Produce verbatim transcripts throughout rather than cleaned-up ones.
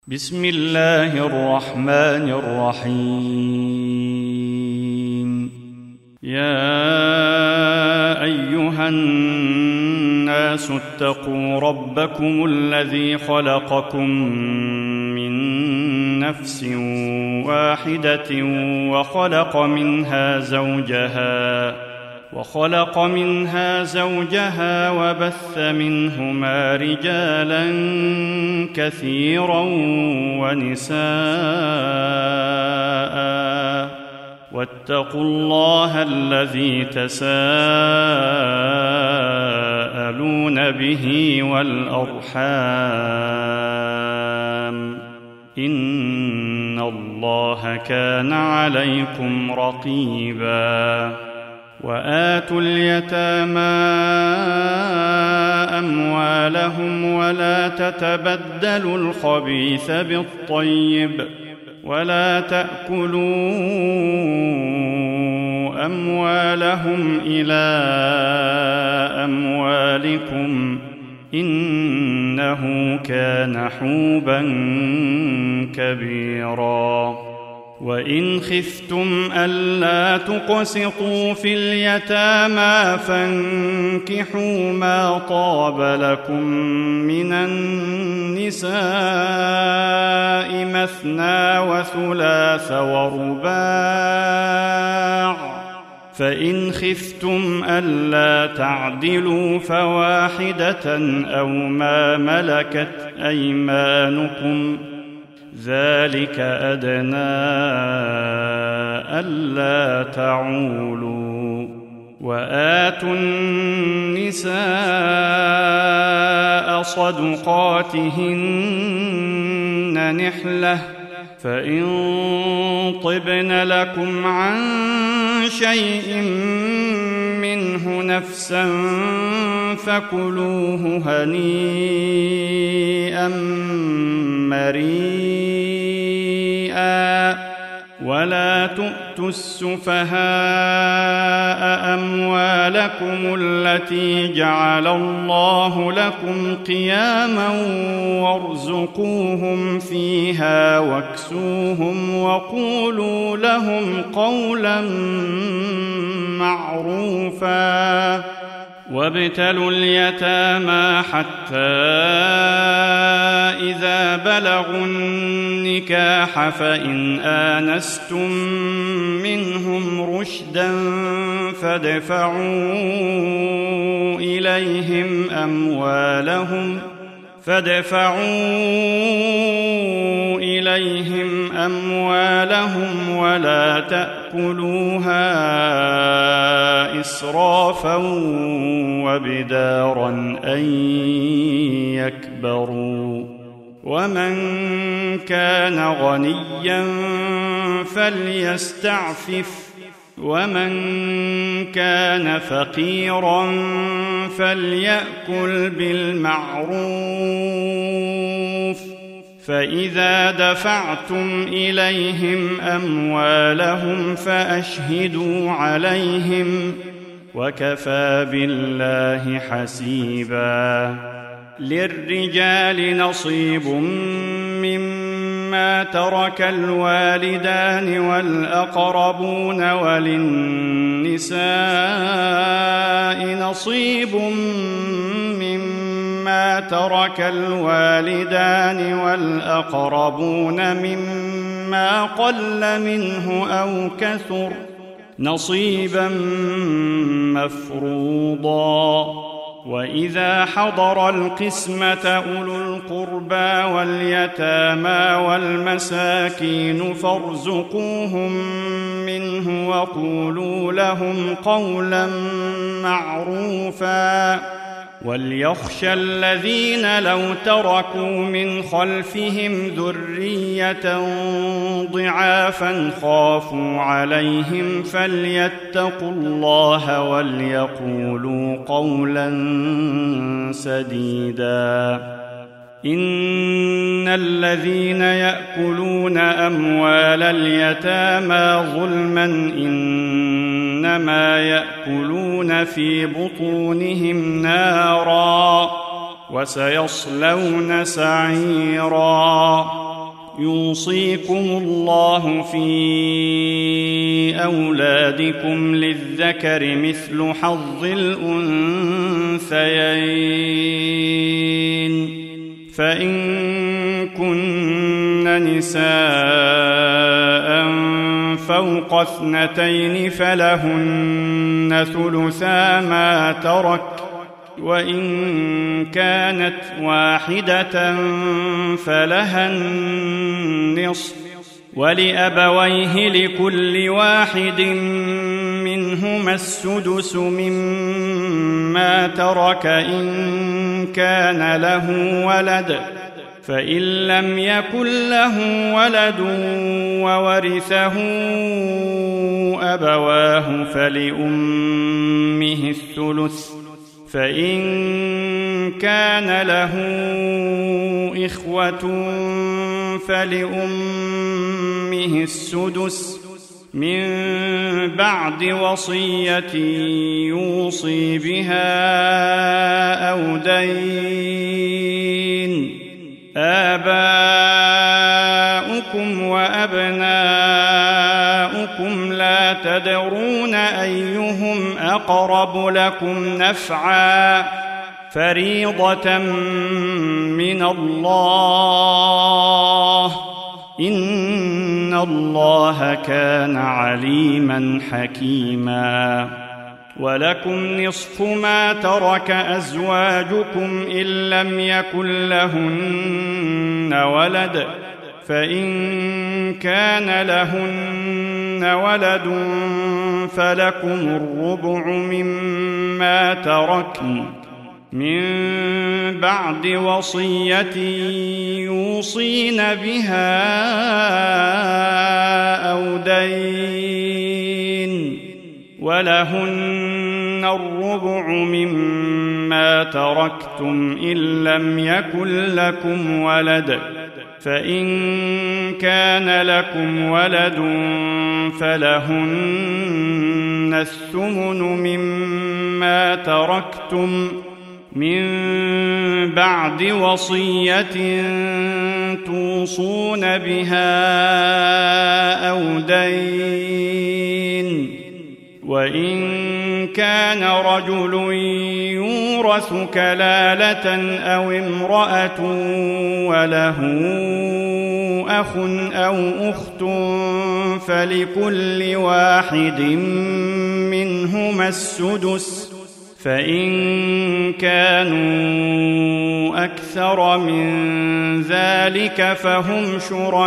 بسم الله الرحمن الرحيم. يا أيها الناس اتقوا ربكم الذي خلقكم من نفس واحدة وخلق منها زوجها وخلق منها زوجها وبث منهما رجالا كثيرا ونساء، واتقوا الله الذي تساءلون به والأرحام، إن الله كان عليكم رقيبا. وآتوا اليتامى أموالهم ولا تتبدلوا الخبيث بالطيب ولا تأكلوا أموالهم إلى أموالكم إنه كان حوبا كبيرا. وإن خفتم ألا تقسطوا في اليتامى فانكحوا ما طاب لكم من النساء مثنى وثلاث ورباع، فإن خفتم ألا تعدلوا فواحدة أو ما ملكت أيمانكم، ذلك أدنى ألا تعولوا. وآتوا النساء صدقاتهن نحلة، فإن طبن لكم عن شيء منه نفسا فكلوه هنيئا مريئا. ولا تؤتوا السفهاء أموالكم التي جعل الله لكم قياما وارزقوهم فيها واكسوهم وقولوا لهم قولا معروفا. وابتلوا اليتامى حتى إذا بلغوا النكاح فإن آنستم منهم رشدا فادفعوا إليهم أموالهم فادفعوا إليهم أموالهم ولا تأكلوها إسرافا وبدارا أن يكبروا. ومن كان غنيا فليستعفف، ومن كان فقيرا فليأكل بالمعروف. فإذا دفعتم إليهم أموالهم فأشهدوا عليهم، وكفى بالله حسيبا. للرجال نصيب مما ترك الوالدان والأقربون، وللنساء نصيب مما ترك الوالدان والأقربون مما قل منه أو كثر، نصيبا مفروضا. وإذا حضر القسمة أولو القربى واليتامى والمساكين فارزقوهم منه وقولوا لهم قولا معروفا. وليخشى الذين لو تركوا من خلفهم ذرية ضعافا خافوا عليهم فليتقوا الله وليقولوا قولا سديدا. إن الذين يأكلون أموال اليتامى ظلما إنما يأكلون في بطونهم نارا وسيصلون سعيرا يوصيكم الله في أولادكم للذكر مثل حظ الأنثيين فإن كن نساء فوق اثنتين فلهن ثلثا ما ترك وإن كانت واحدة فلها النصف ولأبويه لكل واحد منهما السدس مما ترك إن كان له ولد فإن لم يكن له ولد وورثه أبواه فلأمه الثلث فإن كان له إخوة فلأمه السدس من بعد وصية يوصي بها أو دين آباؤكم وأبناؤكم لا تدرون أيهم أقرب لكم نفعا فريضة من الله إن الله كان عليما حكيما ولكم نصف ما ترك أزواجكم إن لم يكن لهن ولد فإن كان لهن ولد فلكم الربع مما تركن من بعد وصية يوصين بها أو دين ولهن الربع مما تركتم إن لم يكن لكم ولد فإن كان لكم ولد فلهن الثمن مما تركتم من بعد وصية توصون بها أو دين وإن كان رجل يورث كلالة أو امرأة وله أخ أو أخت فلكل واحد منهما السدس فإن كانوا أكثر من ذلك فهم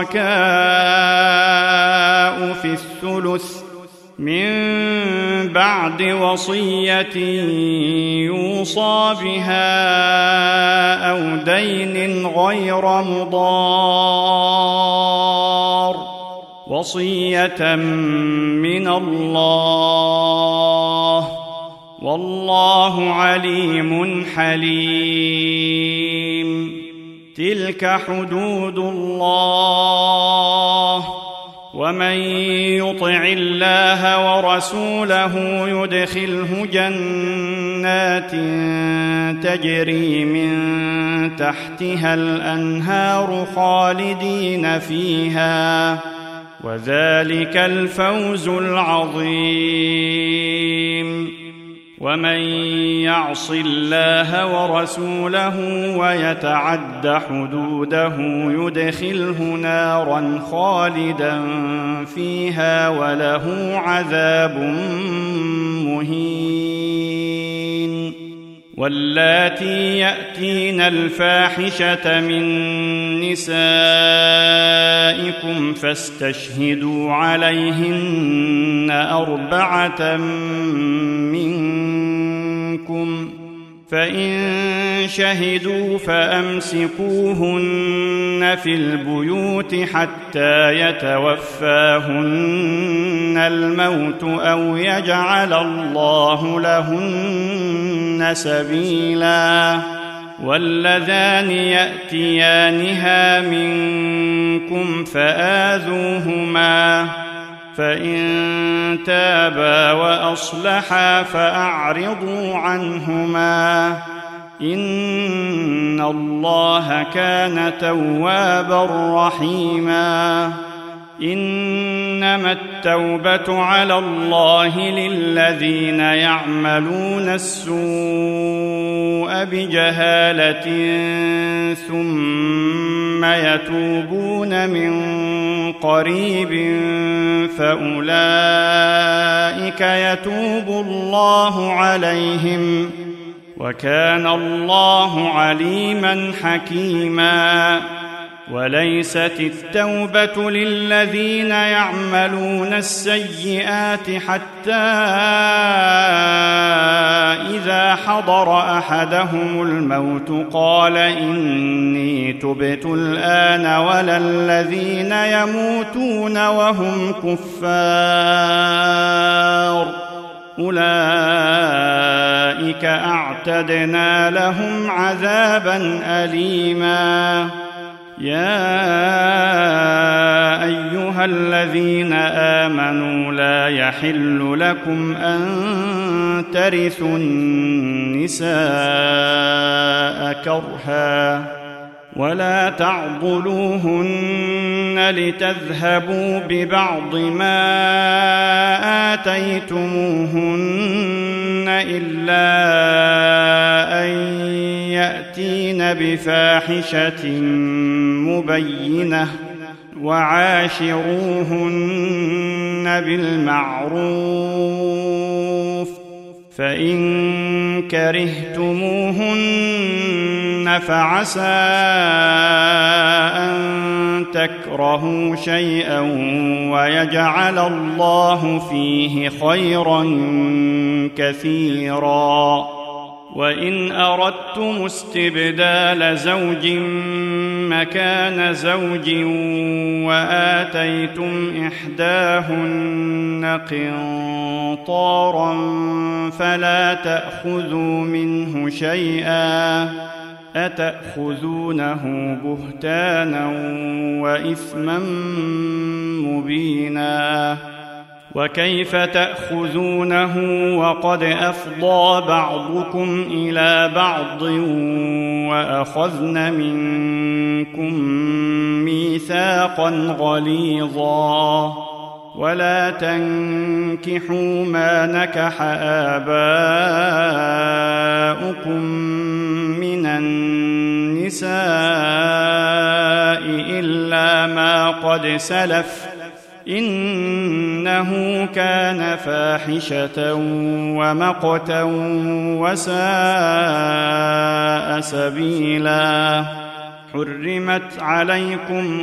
شركاء في الثلث من بعد وصية يوصى بها أو دين غير مضار وصية من الله والله عليم حليم تلك حدود الله ومن يطع الله ورسوله يدخله جنات تجري من تحتها الأنهار خالدين فيها وذلك الفوز العظيم ومن يعص الله ورسوله ويتعد حدوده يدخله نارا خالدا فيها وله عذاب مهين واللاتي يأتين الفاحشة من نسائكم فاستشهدوا عليهن أربعة منكم فإن شهدوا فأمسكوهن في البيوت حتى يتوفاهن الموت أو يجعل الله لهن سبيلا واللذان يأتيانها منكم فآذوهما فإن تابا وأصلحا فأعرضوا عنهما إن الله كان توابا رحيما. إنما التوبة على الله للذين يعملون السوء بجهالة ثم يتوبون من قريب فأولئك يتوب الله عليهم وكان الله عليما حكيما. وليست التوبة للذين يعملون السيئات حتى إذا حضر أحدهم الموت قال إني تبت الآن ولا الذين يموتون وهم كفار أولئك أعتدنا لهم عذابا أليما. يا أيها الذين آمنوا لا يحل لكم أن ترثوا النساء كرها ولا تعضلوهن لتذهبوا ببعض ما آتيتموهن إلا أن يأتين بفاحشة مبينة وعاشروهن بالمعروف فإن كرهتموهن فعسى أن تكرهوا شيئا ويجعل الله فيه خيرا كثيرا. وإن أردتم استبدال زوج مكان زوج وآتيتم إحداهن قنطارا فلا تأخذوا منه شيئا أتأخذونه بهتانا وإثما مبينا. وكيف تأخذونه وقد أفضى بعضكم إلى بعض وأخذن منكم ميثاقا غليظا. ولا تنكحوا ما نكح آباؤكم من النساء إلا ما قد سلف إنه كان فاحشة ومقتا وساء سبيلا. حرمت عليكم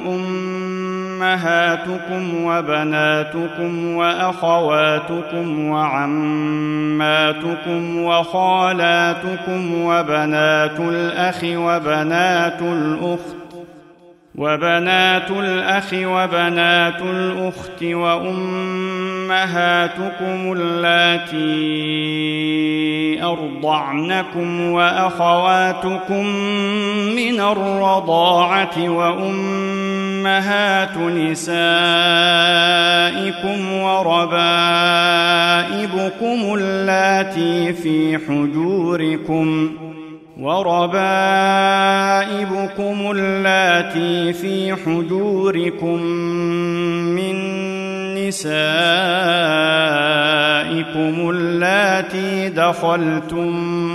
أمهاتكم وبناتكم وأخواتكم وعماتكم وخالاتكم وبنات الأخ وبنات الأخت وبنات الأخ وبنات الأخت وأمهاتكم اللاتي أرضعنكم وأخواتكم من الرضاعة وأمهات نسائكم وربائبكم اللاتي في حجوركم وربائبكم اللاتي في حجوركم من نسائكم اللاتي دخلتم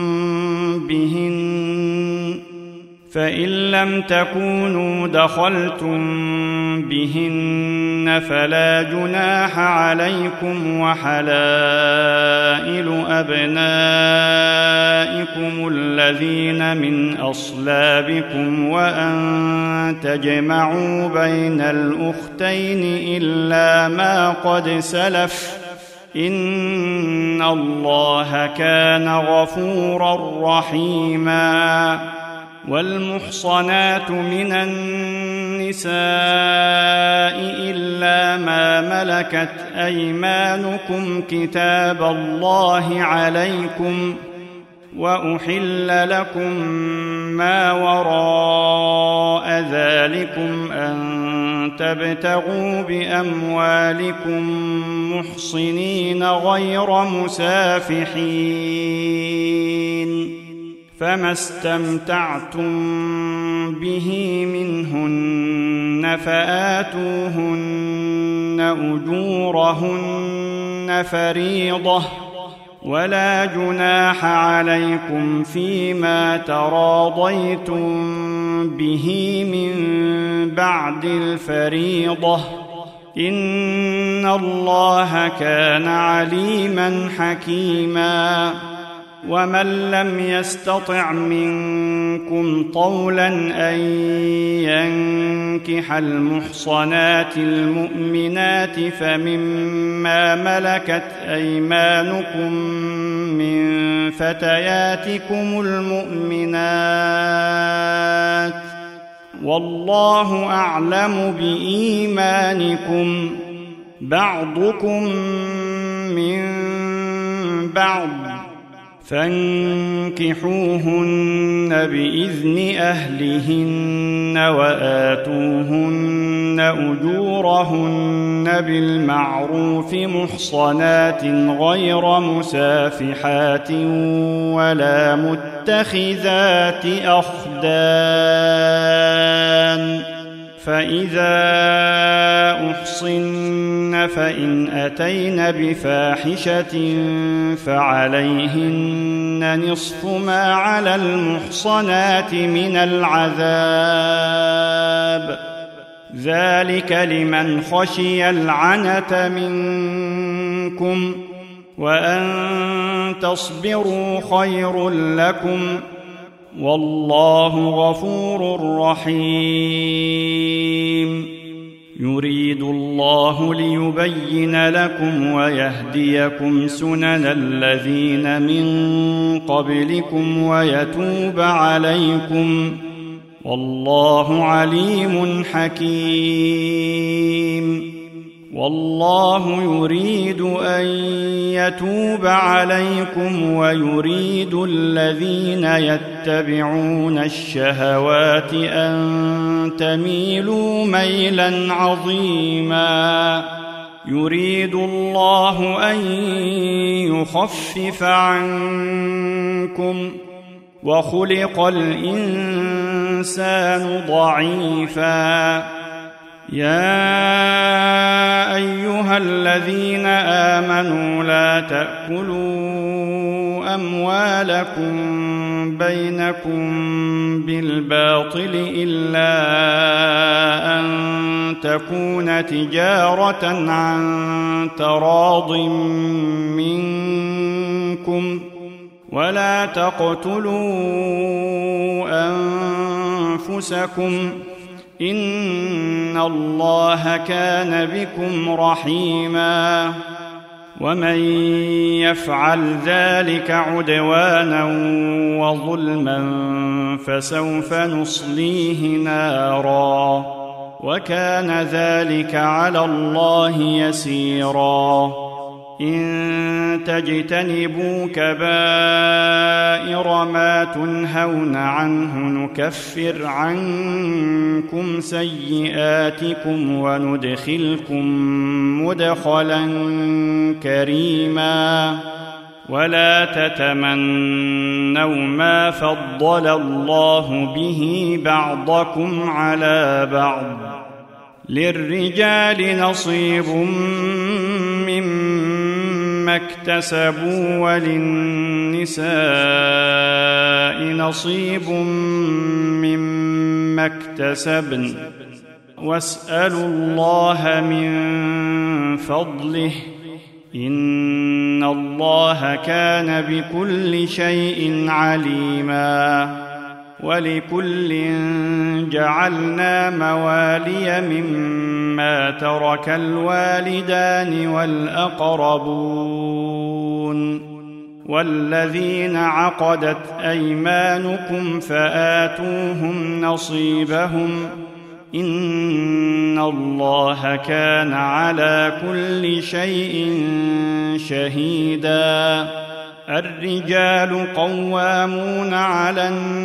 بهن فإن لم تكونوا دخلتم بهن فلا جناح عليكم وحلائل أبنائكم الذين من أصلابكم وأن تجمعوا بين الأختين إلا ما قد سلف إن الله كان غفورا رحيما. والمحصنات من النساء إلا ما ملكت أيمانكم كتاب الله عليكم وأحل لكم ما وراء ذلكم أن تبتغوا بأموالكم محصنين غير مسافحين فما استمتعتم به منهن فآتوهن أجورهن فريضة ولا جناح عليكم فيما تراضيتم به من بعد الفريضة إن الله كان عليما حكيما ومن لم يستطع منكم طولا أن ينكح المحصنات المؤمنات فمما ملكت أيمانكم من فتياتكم المؤمنات والله أعلم بإيمانكم بعضكم من بعض فانكحوهن بإذن أهلهن وآتوهن أجورهن بالمعروف محصنات غير مسافحات ولا متخذات أخدان فإذا أحصن فإن أتين بفاحشة فعليهن نصف ما على المحصنات من العذاب ذلك لمن خشي العنة منكم وأن تصبروا خير لكم والله غفور رحيم يريد الله ليبين لكم ويهديكم سنن الذين من قبلكم ويتوب عليكم والله عليم حكيم والله يريد أن يتوب عليكم ويريد الذين يتبعون الشهوات أن تميلوا ميلا عظيما يريد الله أن يخفف عنكم وخلق الإنسان ضعيفا يا أيها الذين آمنوا لا تأكلوا أموالكم بينكم بالباطل إلا أن تكون تجارة عن تراض منكم ولا تقتلوا أنفسكم إن الله كان بكم رحيما ومن يفعل ذلك عدوانا وظلما فسوف نصليه نارا وكان ذلك على الله يسيرا إن تجتنبوا كبائر ما تنهون عنه نكفر عنكم سيئاتكم وندخلكم مدخلا كريما ولا تتمنوا ما فضل الله به بعضكم على بعض للرجال نصيب مما اكتسبوا وللنساء نصيب مما اكتسبن واسألوا الله من فضله إن الله كان بكل شيء عليما ولكل جعلنا موالي مما ترك الوالدان والأقربون والذين عقدت أيمانكم فآتوهم نصيبهم إن الله كان على كل شيء شهيدا الرجال قوامون على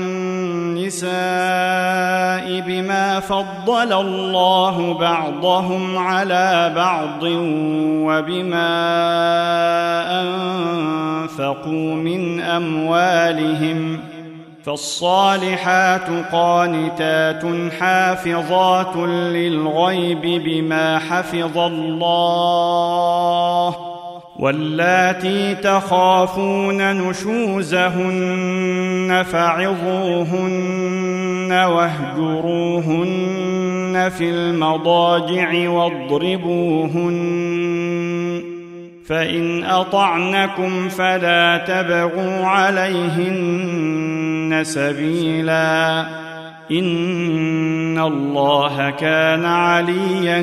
النساء بما فضل الله بعضهم على بعض وبما أنفقوا من أموالهم فالصالحات قانتات حافظات للغيب بما حفظ الله واللاتي تخافون نشوزهن فعظوهن واهجروهن في المضاجع واضربوهن فإن أطعنكم فلا تبغوا عليهن سبيلا إن الله كان عليا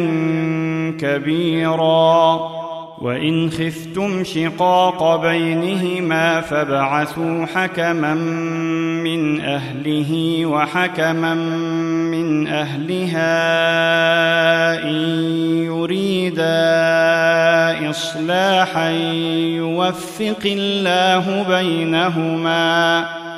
كبيرا وإن خفتم شقاق بينهما فابعثوا حكما من أهله وحكما من أهلها إن يريدا إصلاحا يوفق الله بينهما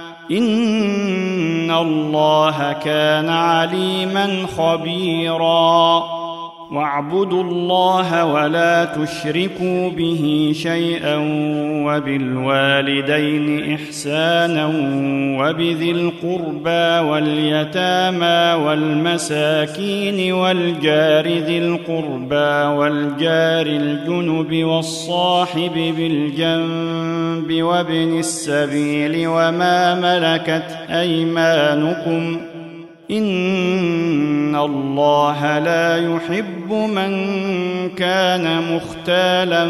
إن الله كان عليما خبيرا واعبدوا الله ولا تشركوا به شيئا وبالوالدين إحسانا وبذي القربى واليتامى والمساكين والجار ذي القربى والجار الجنب والصاحب بالجنب وابن السبيل وما ملكت أيمانكم إن الله لا يحب من كان مختالا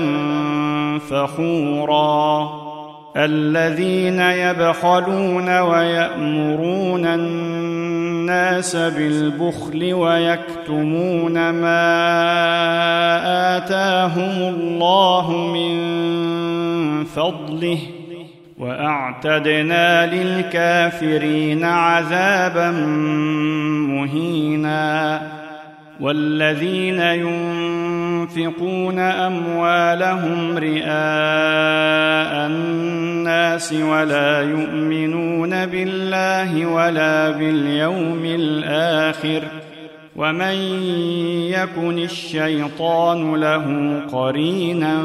فخورا الذين يبخلون ويأمرون الناس بالبخل ويكتمون ما آتاهم الله من فضله وأعتدنا للكافرين عذابا مهينا والذين ينفقون أموالهم رئاء الناس ولا يؤمنون بالله ولا باليوم الآخر ومن يكن الشيطان له قرينا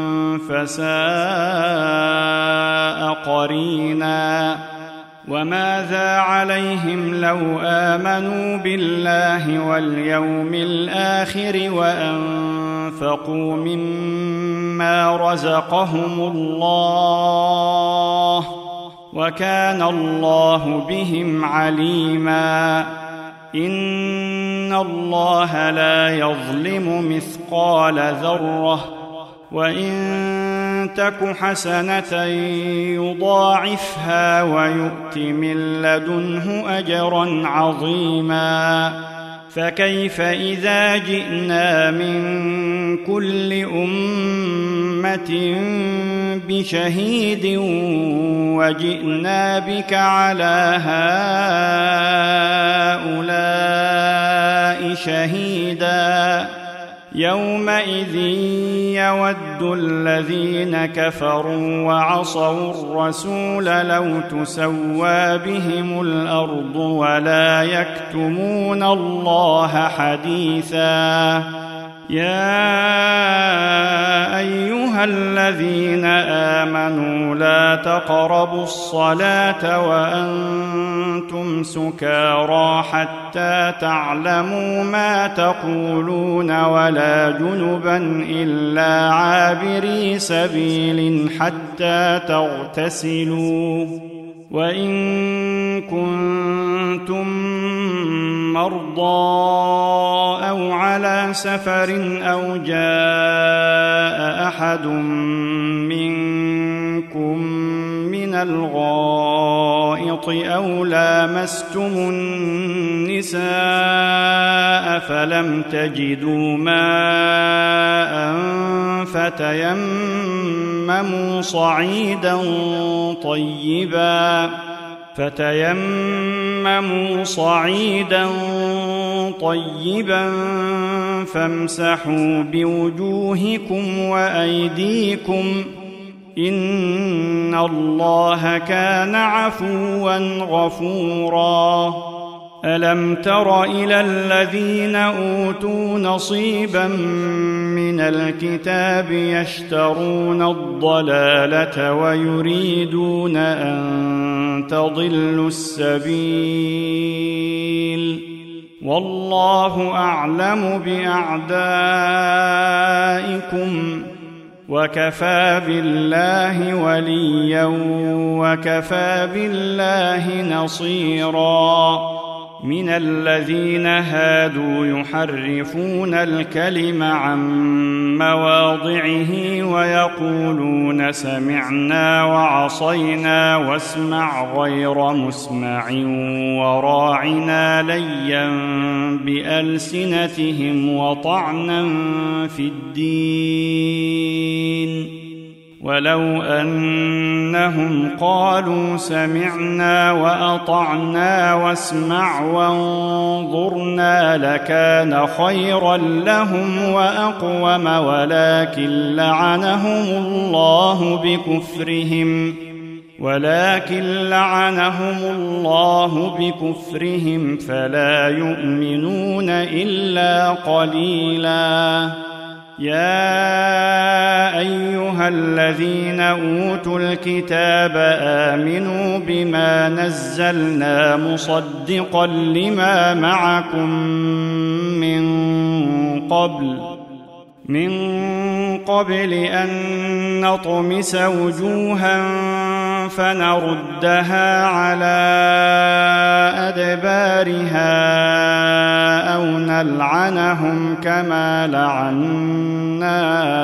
فساء قرينا وماذا عليهم لو آمنوا بالله واليوم الآخر وأنفقوا مما رزقهم الله وكان الله بهم عليما إن الله لا يظلم مثقال ذرة وإن تك حسنة يضاعفها ويؤت من لدنه أجرا عظيما فكيف إذا جئنا من كل أمة بشهيد وجئنا بك على هؤلاء شهيدا يومئذ يود الذين كفروا وعصوا الرسول لو تسوى بهم الأرض ولا يكتمون الله حديثا يا أيها الذين آمنوا لا تقربوا الصلاة وأنتم سكارى حتى تعلموا ما تقولون ولا جنبا إلا عابري سبيل حتى تغتسلوا وإن كنتم مرضى أو على سفر أو جاء أحد منكم من الغائط أو لامستم النساء فلم تجدوا ماء فتيمموا صعيدا طيبا فتيمموا صعيدا طيبا فامسحوا بوجوهكم وأيديكم إن الله كان عفوا غفورا ألم تر إلى الذين أوتوا نصيبا من الكتاب يشترون الضلالة ويريدون أن تضلوا السبيل والله أعلم بأعدائكم وكفى بالله وليا وكفى بالله نصيرا من الذين هادوا يحرفون الكلم عن مواضعه ويقولون سمعنا وعصينا واسمع غير مسمع وراعنا ليا بألسنتهم وطعنا في الدين ولو أنهم قالوا سمعنا وأطعنا واسمع وانظرنا لكان خيرا لهم وأقوم ولكن لعنهم الله بكفرهم ولكن لعنهم الله بكفرهم فلا يؤمنون إلا قليلا يا أيها الذين أوتوا الكتاب آمنوا بما نزلنا مصدقا لما معكم من قبل من قبل أن نطمس وجوها فنردها على أدبارها أو نلعنهم كما لعنا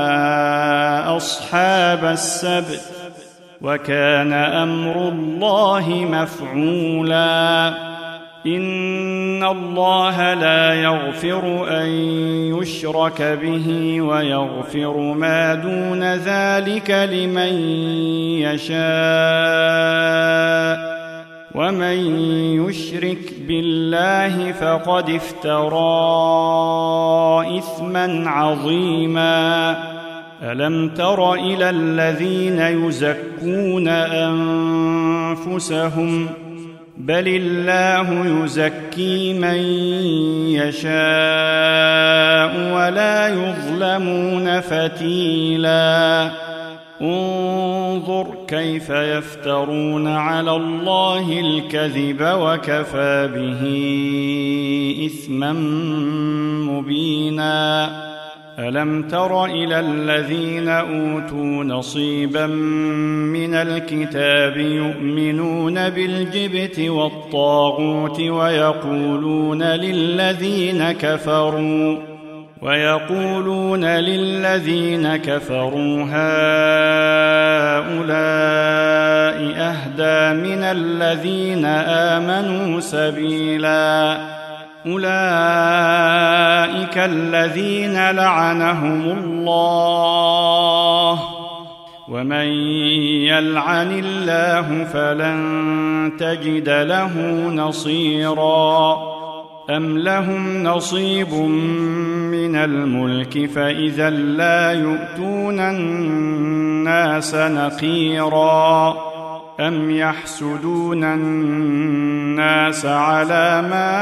أصحاب السبت وكان أمر الله مفعولا إن الله لا يغفر أن يشرك به ويغفر ما دون ذلك لمن يشاء ومن يشرك بالله فقد افترى إثما عظيما ألم تر إلى الذين يزكون أنفسهم بل الله يزكي من يشاء ولا يظلمون فتيلا انظر كيف يفترون على الله الكذب وكفى به إثما مبينا ألم تر إلى الذين أوتوا نصيبا من الكتاب يؤمنون بالجبت والطاغوت ويقولون للذين كفروا ويقولون للذين كفروا هؤلاء أهدى من الذين آمنوا سبيلا أولئك الذين لعنهم الله ومن يلعن الله فلن تجد له نصيرا أم لهم نصيب من الملك فإذا لا يؤتون الناس نقيرا أم يحسدون الناس على ما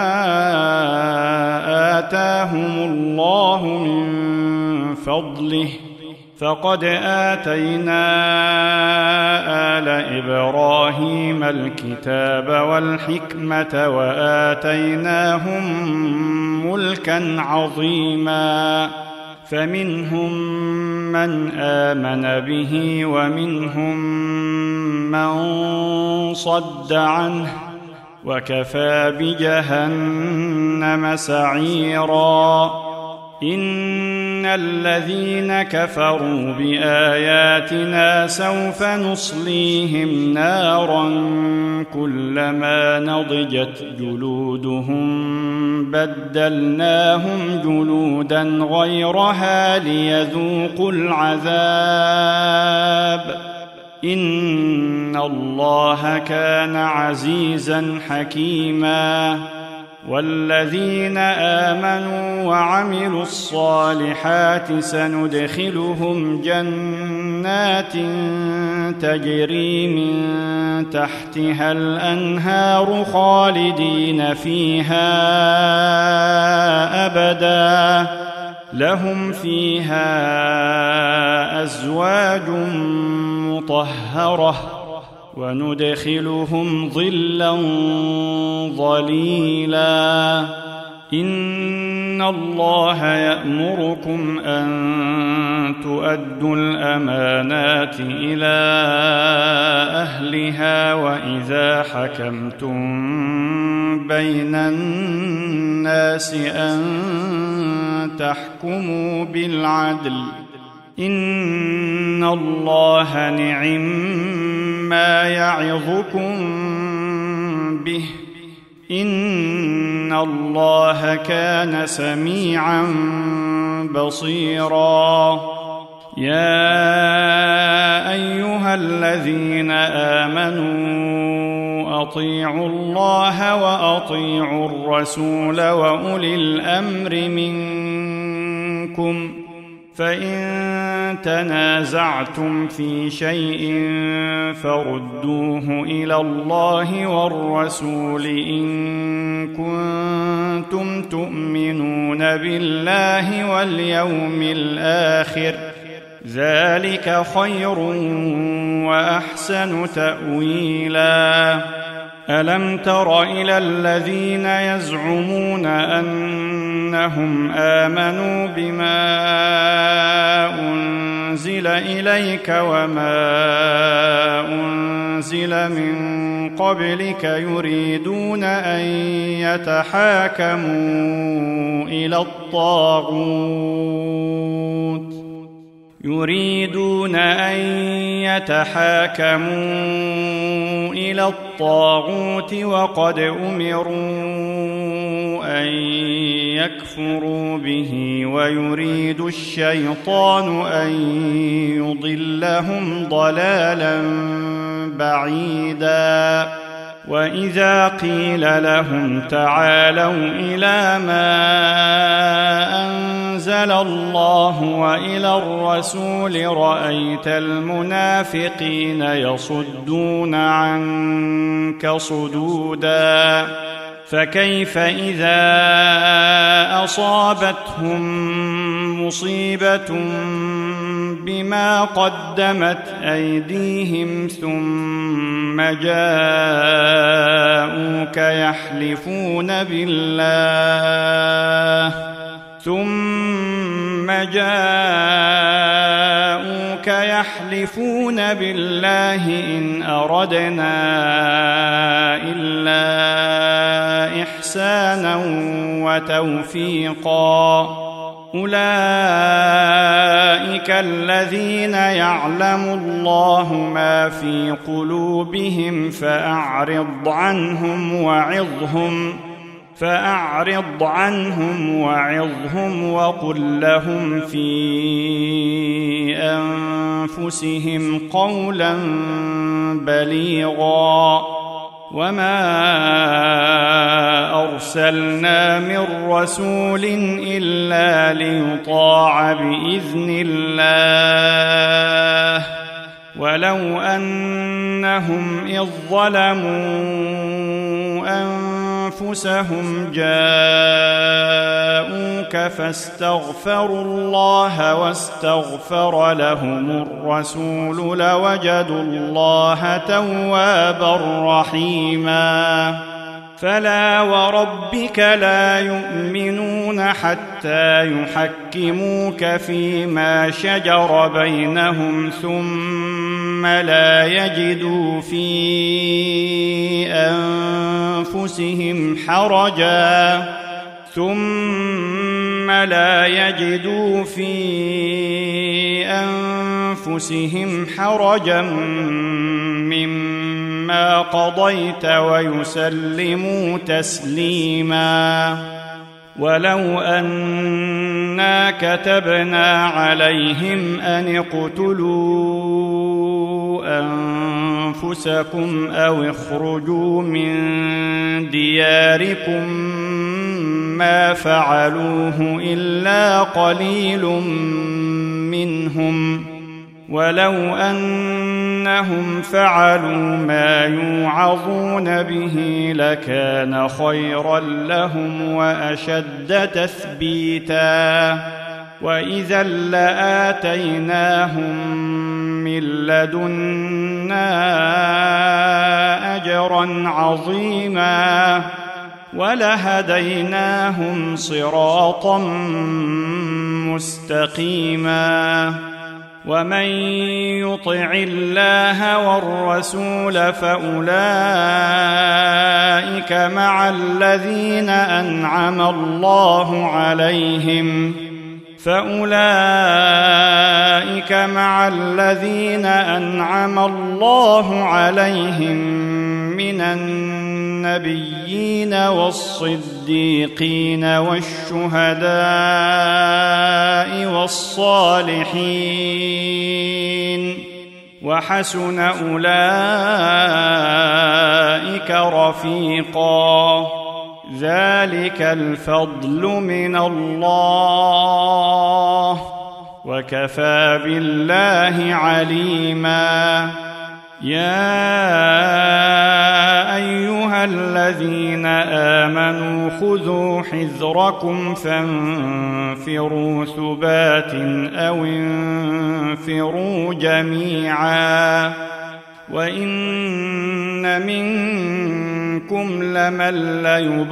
آتاهم الله من فضله فقد آتينا آل إبراهيم الكتاب والحكمة وآتيناهم ملكا عظيما فمنهم من آمن به ومنهم من صد عنه وكفى بجهنم سعيرا إن الذين كفروا بآياتنا سوف نصليهم نارا كلما نضجت جلودهم بدلناهم جلودا غيرها ليذوقوا العذاب إن الله كان عزيزا حكيما والذين آمنوا وعملوا الصالحات سندخلهم جنات جنات تجري من تحتها الأنهار خالدين فيها أبدا لهم فيها أزواج مطهرة وندخلهم ظلا ظليلا إن الله يأمركم أن تؤدوا الأمانات إلى أهلها وإذا حكمتم بين الناس أن تحكموا بالعدل إن الله نعم ما يعظكم به إن الله كان سميعا بصيرا يا أيها الذين آمنوا أطيعوا الله وأطيعوا الرسول وأولي الأمر منكم فإن تنازعتم في شيء فردوه إلى الله والرسول إن كنتم تؤمنون بالله واليوم الآخر ذلك خير وأحسن تأويلا ألم تر إلى الذين يزعمون أنهم آمنوا بما أنزل إليك وما أنزل من قبلك يريدون أن يتحاكموا إلى الطاغوت يريدون أن يتحاكموا إلى الطاغوت وقد أمروا أن يكفروا به ويريد الشيطان أن يضلهم ضلالا بعيدا وإذا قيل لهم تعالوا إلى ما أنزل الله وإلى الرسول رأيت المنافقين يصدون عنك صدودا فكيف إذا أصابتهم مصيبة بما قدمت أيديهم ثم جاءوك يحلفون بالله ثم جاءوك يحلفون بالله إن أردنا إلا إحسانا وتوفيقا أولئك الذين يعلم الله ما في قلوبهم فأعرض عنهم وعظهم فأعرض عنهم وعظهم وقل لهم في أنفسهم قولا بليغا وما أرسلنا من رسول إلا ليطاع بإذن الله ولو أنهم إذ ظلموا أنفسهم جاءوك فاستغفروا الله واستغفر لهم الرسول لوجدوا الله توابا رحيما فلا وربك لا يؤمنون حتى يحكموك فيما شجر بينهم ثم لا يجدوا في أنفسهم حرجا ثم لا يجدوا في أنفسهم حرجا مما قضيت ويسلموا تسليما ولو أنا كتبنا عليهم أن اقتلوا أنفسكم أو اخرجوا من دياركم ما فعلوه إلا قليل منهم ولو أنهم فعلوا ما يوعظون به لكان خيرا لهم وأشد تثبيتا وإذا لآتيناهم من لدنا أجرا عظيما ولهديناهم صراطا مستقيما ومن يطع الله والرسول فأولئك مع الذين أنعم الله عليهم فأولئك مع الذين أنعم الله عليهم من النبيين والصديقين والشهداء والصالحين وحسن أولئك رفيقا ذلك الفضل من الله وكفى بالله عليما يا أيها الذين آمنوا خذوا حذركم فانفروا ثبات أو انفروا جميعا وإن منكم لمن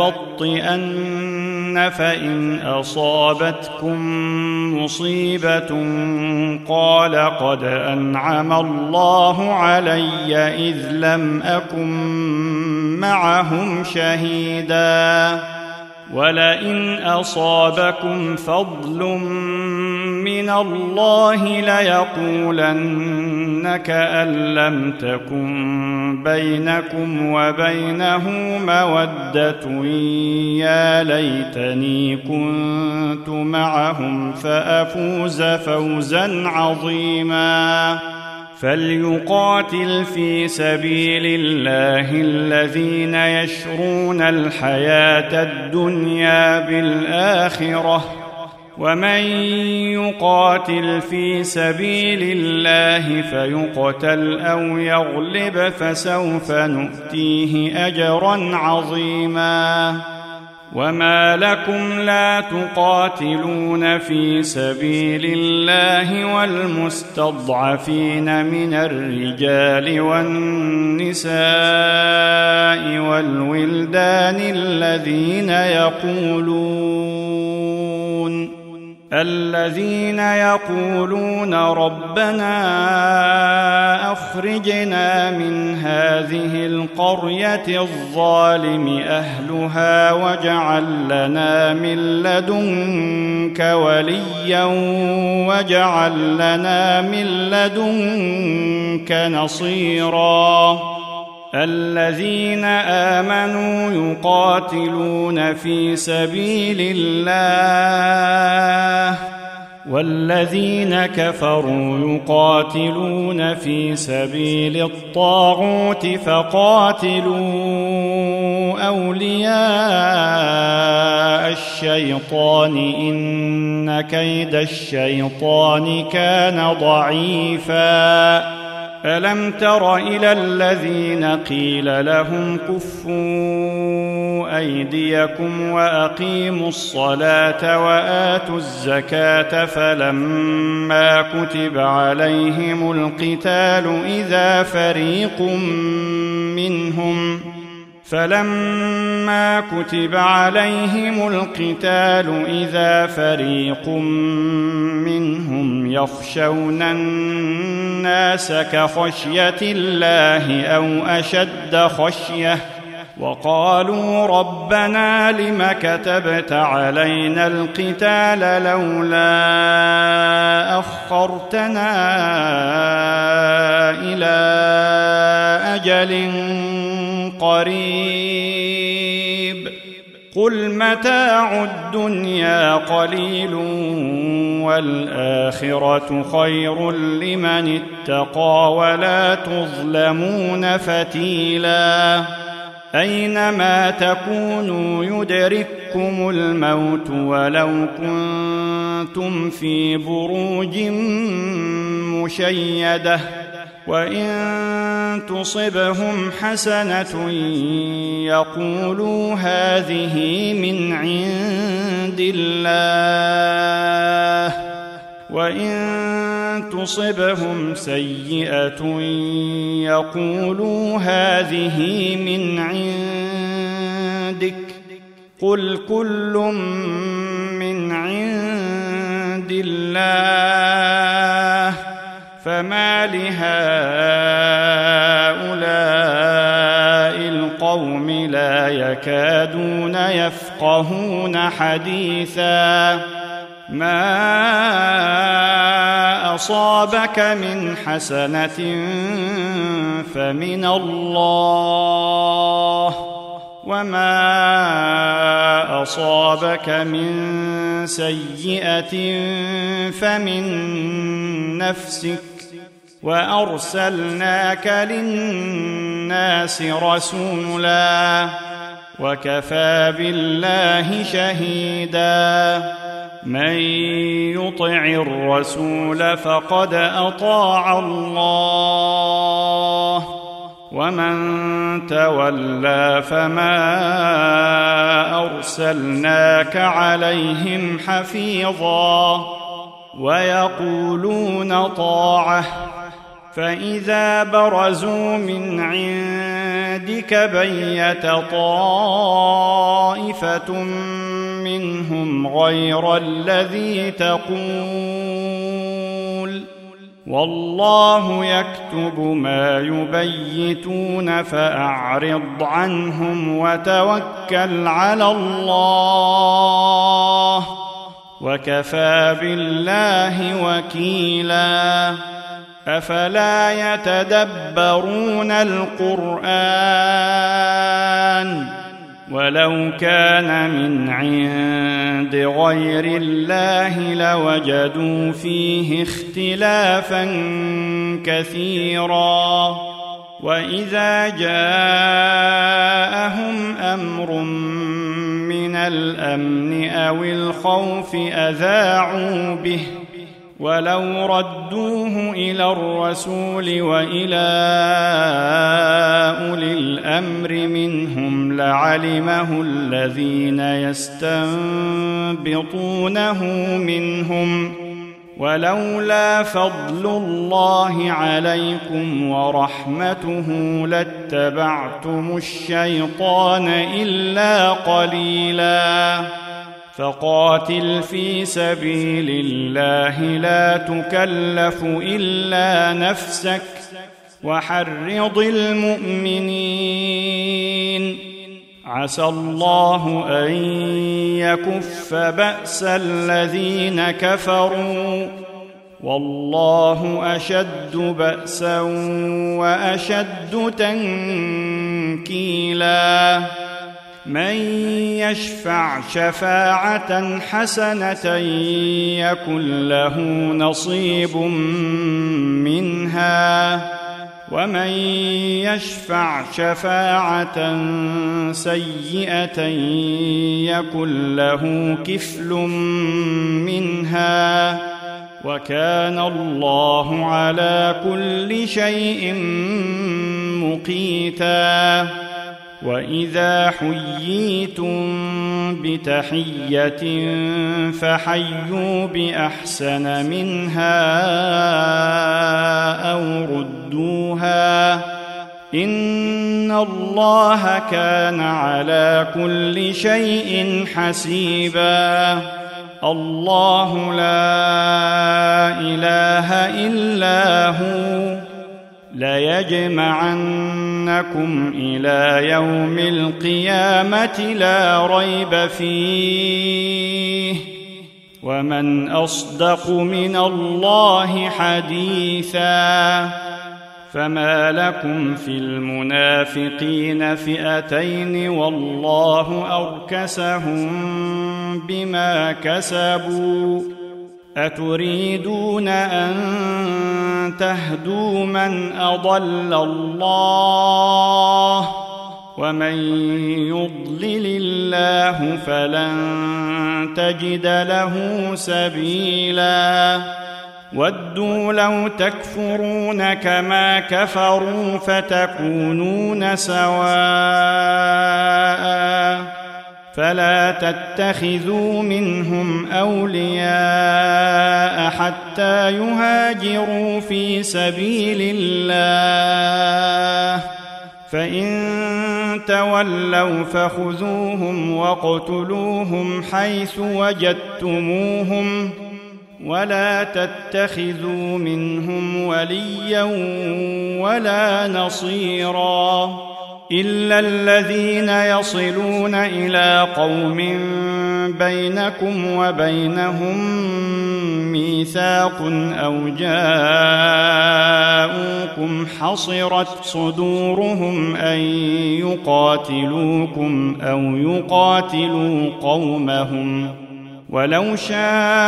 ليبطئن فإن أصابتكم مصيبة قال قد أنعم الله علي إذ لم أكن معهم شهيدا ولئن أصابكم فضل من الله ليقولن كأن لم تكن بينكم وبينه مودة يا ليتني كنت معهم فأفوز فوزا عظيما فليقاتل في سبيل الله الذين يشرون الحياة الدنيا بالآخرة ومن يقاتل في سبيل الله فيقتل أو يغلب فسوف نؤتيه أجرا عظيما وما لكم لا تقاتلون في سبيل الله والمستضعفين من الرجال والنساء والولدان الذين يقولون الذين يقولون ربنا أخرجنا من هذه القرية الظالم أهلها واجعل لنا من لدنك وليا واجعل لنا من لدنك نصيرا الذين آمنوا يقاتلون في سبيل الله والذين كفروا يقاتلون في سبيل الطاغوت فقاتلوا أولياء الشيطان إن كيد الشيطان كان ضعيفا ألم تر إلى الذين قيل لهم كفوا أيديكم وأقيموا الصلاة وآتوا الزكاة فلما كتب عليهم القتال إذا فريق منهم فلما كتب عليهم القتال إذا فريق منهم يخشون الناس كخشية الله أو أشد خشية وقالوا ربنا لم كتبت علينا القتال لولا أخرتنا إلى أجل قريب قل متاع الدنيا قليل والآخرة خير لمن اتقى ولا تظلمون فتيلا أينما تكونوا يدرككم الموت ولو كنتم كنتم في بروج مشيدة وإن تصبهم حسنة يقولوا هذه من عند الله وإن تصبهم سيئة يقولوا هذه من عندك قل كل من عند الله فما لهؤلاء القوم لا يكادون يفقهون حديثا ما أصابك من حسنة فمن الله وما أصابك من سيئة فمن نفسك وأرسلناك للناس رسولا وكفى بالله شهيدا من يطع الرسول فقد أطاع الله ومن تولى فما أرسلناك عليهم حفيظا ويقولون طاعة فإذا برزوا من عندك بيت طائفة منهم غير الذي تقول والله يكتب ما يبيتون فأعرض عنهم وتوكل على الله وكفى بالله وكيلا أفلا يتدبرون القرآن ولو كان من عند غير الله لوجدوا فيه اختلافا كثيرا وإذا جاءهم أمر من الأمن أو الخوف أذاعوا به ولو ردوه إلى الرسول وإلى أولي الأمر منهم لعلمه الذين يستنبطونه منهم ولولا فضل الله عليكم ورحمته لاتبعتم الشيطان إلا قليلا فقاتل في سبيل الله لا تكلف إلا نفسك وحرض المؤمنين عسى الله أن يكف بأس الذين كفروا والله أشد بأسا وأشد تنكيلا من يشفع شفاعة حسنة يكن له نصيب منها ومن يشفع شفاعة سيئة يكن له كفل منها وكان الله على كل شيء مقيتا وإذا حييتم بتحية فحيوا بأحسن منها أو ردوها إن الله كان على كل شيء حسيبا الله لا إله إلا هو ليجمعنكم إلى يوم القيامة لا ريب فيه ومن أصدق من الله حديثا فما لكم في المنافقين فئتين والله أركسهم بما كسبوا أتريدون أن تهدوا من أضل الله ومن يضلل الله فلن تجد له سبيلا ودوا لو تكفرون كما كفروا فتكونون سواء فلا تتخذوا منهم أولياء حتى يهاجروا في سبيل الله فإن تولوا فخذوهم واقتلوهم حيث وجدتموهم ولا تتخذوا منهم وليا ولا نصيرا إلا الذين يصلون إلى قوم بينكم وبينهم ميثاق أو جاءوكم حصرت صدورهم أن يقاتلوكم أو يقاتلوا قومهم ولو شاء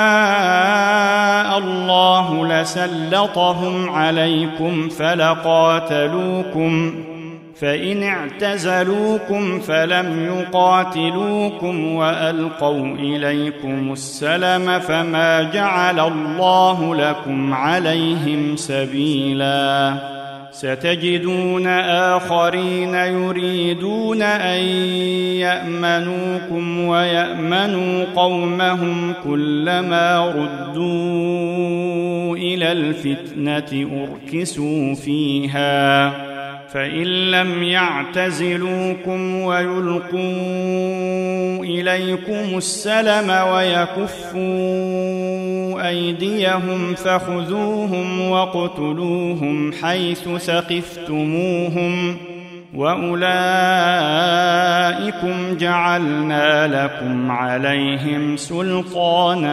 الله لسلطهم عليكم فلقاتلوكم فإن اعتزلوكم فلم يقاتلوكم وألقوا إليكم السلم فما جعل الله لكم عليهم سبيلا ستجدون آخرين يريدون أن يأمنوكم ويأمنوا قومهم كلما ردوا إلى الفتنة أركسوا فيها فإن لم يعتزلوكم ويلقوا إليكم السلم ويكفوا أيديهم فخذوهم واقتلوهم حيث ثقفتموهم وأولئكم جعلنا لكم عليهم سلطانا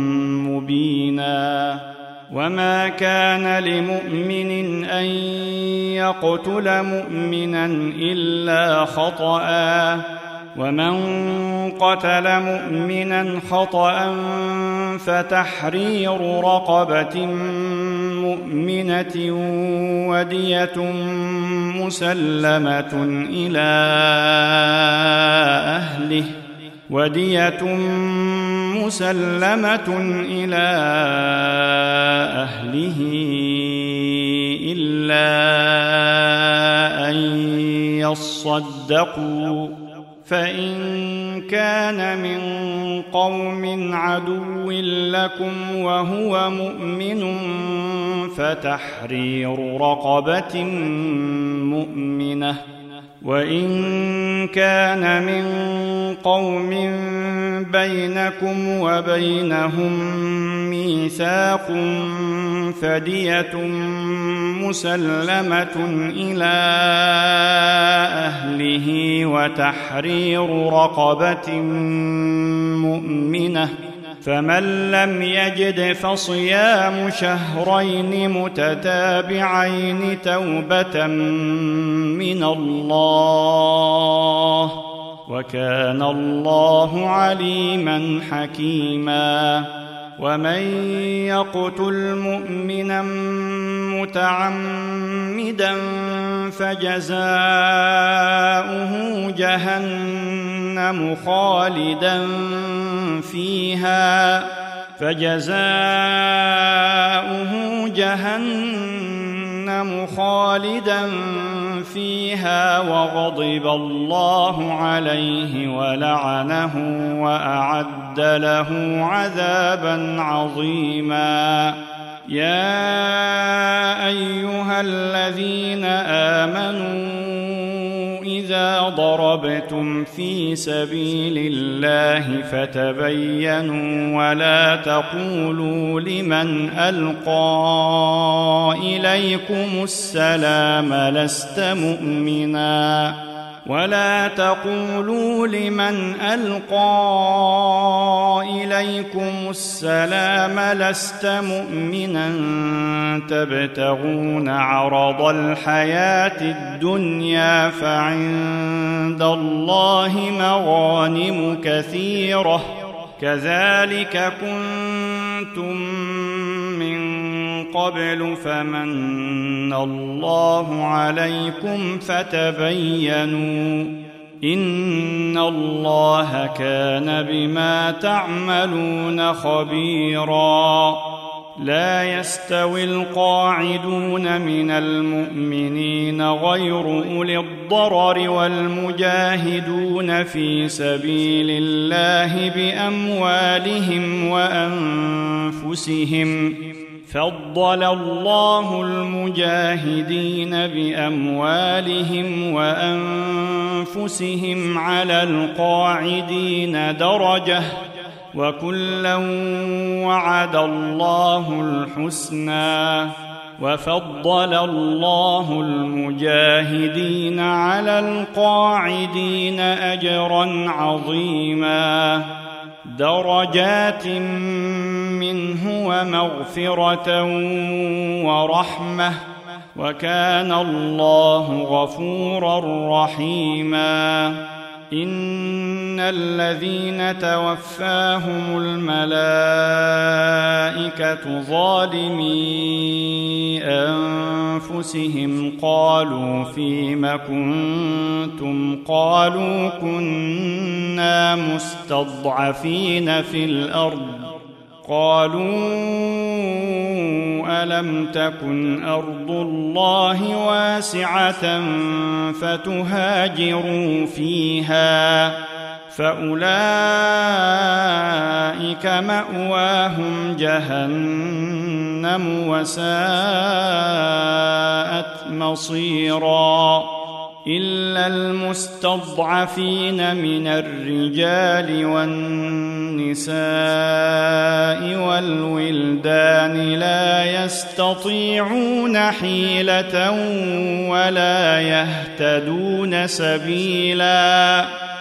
مبينا وما كان لمؤمن أن يقتل مؤمنا إلا خطأ ومن قتل مؤمنا خطأ فتحرير رقبة مؤمنة ودية مسلمة إلى أهله ودية مسلمة إلى أهله إلا أن يصدقوا فإن كان من قوم عدو لكم وهو مؤمن فتحرير رقبة مؤمنة وإن كان من قوم بينكم وبينهم ميثاق فدية مسلمة إلى أهله وتحرير رقبة مؤمنة فمن لم يجد فصيام شهرين متتابعين توبة من الله وكان الله عليما حكيما ومن يقتل مؤمنا متعمدا فجزاؤه جهنم خالدا فيها فجزاؤه جهنم خالدا فيها وغضب الله عليه ولعنه وأعد له عذابا عظيما يا أيها الذين آمنوا إذا ضربتم في سبيل الله فتبينوا ولا تقولوا لمن ألقى إليكم السلام لست مؤمنا ولا تقولوا لمن ألقى إليكم السلام لست مؤمنا تبتغون عرض الحياة الدنيا فعند الله مغانم كثيرة كذلك كنتم من قبل فمن الله عليكم فتبينوا إن الله كان بما تعملون خبيرا لا يستوي القاعدون من المؤمنين غير أولي الضرر والمجاهدون في سبيل الله بأموالهم وأنفسهم فضل الله المجاهدين بأموالهم وأنفسهم على القاعدين درجة وكلا وعد الله الحسنى وفضل الله المجاهدين على القاعدين أجرا عظيما درجات منه ومغفرة ورحمة وكان الله غفورا رحيما إن الذين توفاهم الملائكة ظالمي أنفسهم قالوا فيم كنتم قالوا كنا مستضعفين في الأرض قالوا ألم تكن أرض الله واسعة فتهاجروا فيها فأولئك مأواهم جهنم وساءت مصيرا إلا المستضعفين من الرجال والنساء والولدان لا يستطيعون حيلة ولا يهتدون سبيلا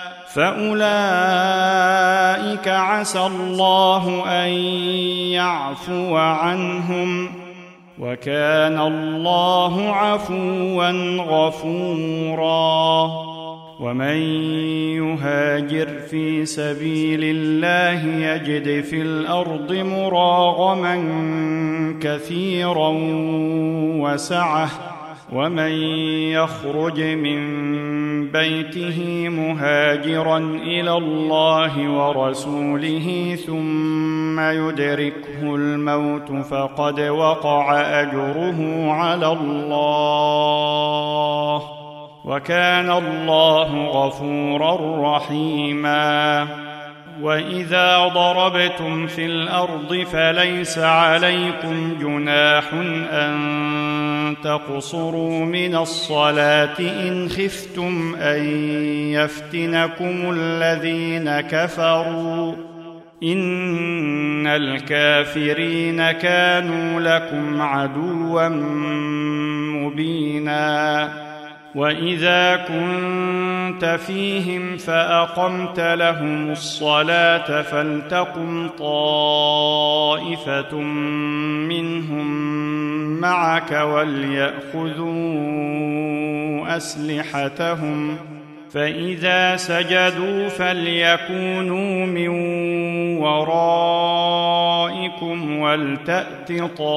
فأولئك عسى الله أن يعفو عنهم وكان الله عفوا غفورا ومن يهاجر في سبيل الله يجد في الأرض مراغما كثيرا وسعة ومن يخرج من بيته مهاجرا إلى الله ورسوله ثم يدركه الموت فقد وقع أجره على الله وكان الله غفورا رحيما وإذا ضربتم في الأرض فليس عليكم جناح أن تقصروا من الصلاة إن خفتم أن يفتنكم الذين كفروا إن الكافرين كانوا لكم عدوا مبينا وإذا كنت فيهم فأقمت لهم الصلاة فلتقم طائفة منهم معك وليأخذوا أسلحتهم فإذا سجدوا فليكونوا من ورائكم ولتأت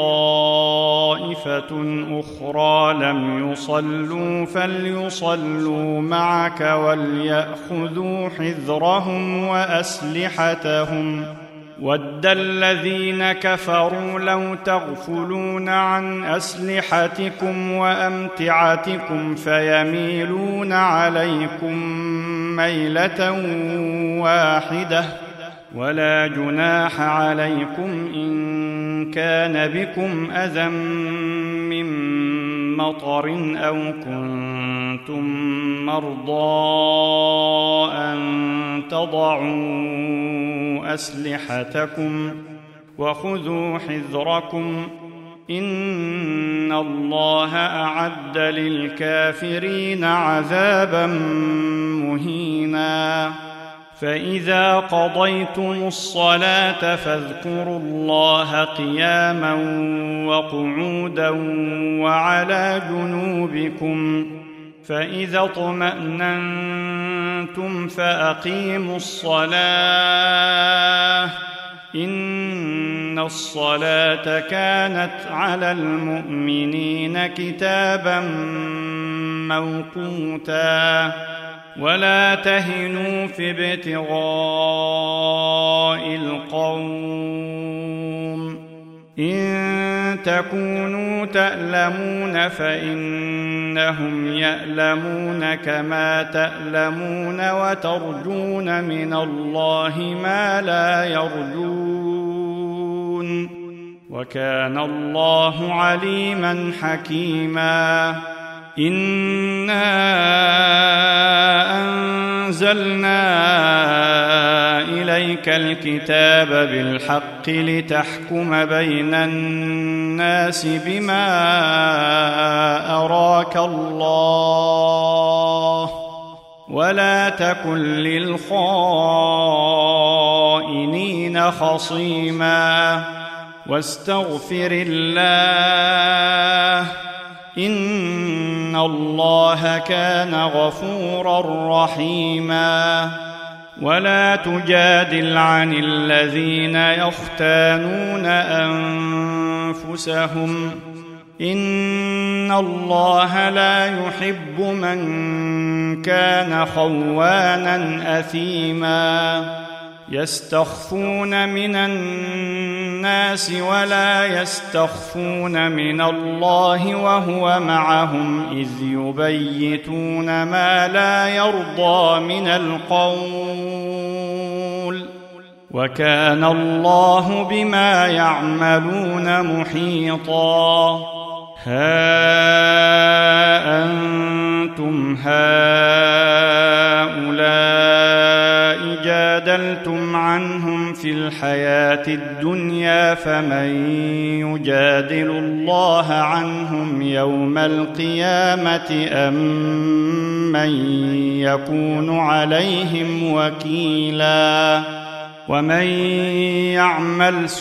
طائفة أخرى لم يصلوا فليصلوا معك وليأخذوا حذرهم وأسلحتهم ود الذين كفروا لو تغفلون عن أسلحتكم وأمتعتكم فيميلون عليكم ميلة واحدة ولا جناح عليكم إن كان بكم أذى من مطر أو كنتم مرضى أن تضعوا أسلحتكم وخذوا حذركم إن الله أعد للكافرين عذابا مهينا فإذا قضيتم الصلاة فاذكروا الله قياما وقعودا وعلى جنوبكم فإذا اطمأننتم فأقيموا الصلاة إن الصلاة كانت على المؤمنين كتابا موقوتا ولا تهنوا في ابتغاء القوم إن تكونوا تألمون فإنهم يألمون كما تألمون وترجون من الله ما لا يرجون وكان الله عليما حكيما إنا أنزلنا إليك الكتاب بالحق لتحكم بين الناس بما أراك الله ولا تكن للخائنين خصيما واستغفر الله إن الله كان غفورا رحيما ولا تجادل عن الذين يختانون أنفسهم إن الله لا يحب من كان خوانا أثيما يستخفون من الناس ولا يستخفون من الله وهو معهم إذ يبيتون ما لا يرضى من القول وكان الله بما يعملون محيطا ها أنتم هؤلاء جادلتم عنهم في الحياة الدنيا فمن يجادل الله عنهم يوم القيامة أم من يكون عليهم وكيلا ومن يعمل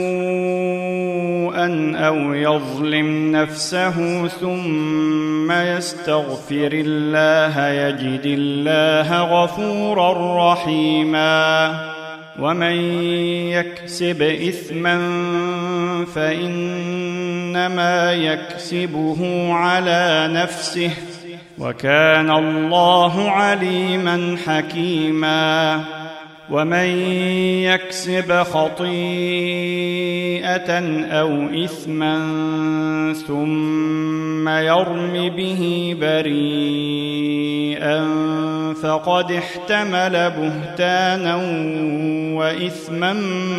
سوءا أو يظلم نفسه ثم يستغفر الله يجد الله غفورا رحيما ومن يكسب إثما فإنما يكسبه على نفسه وكان الله عليما حكيما ومن يكسب خطيئة أو إثما ثم يرم به بريئا فقد احتمل بهتانا وإثما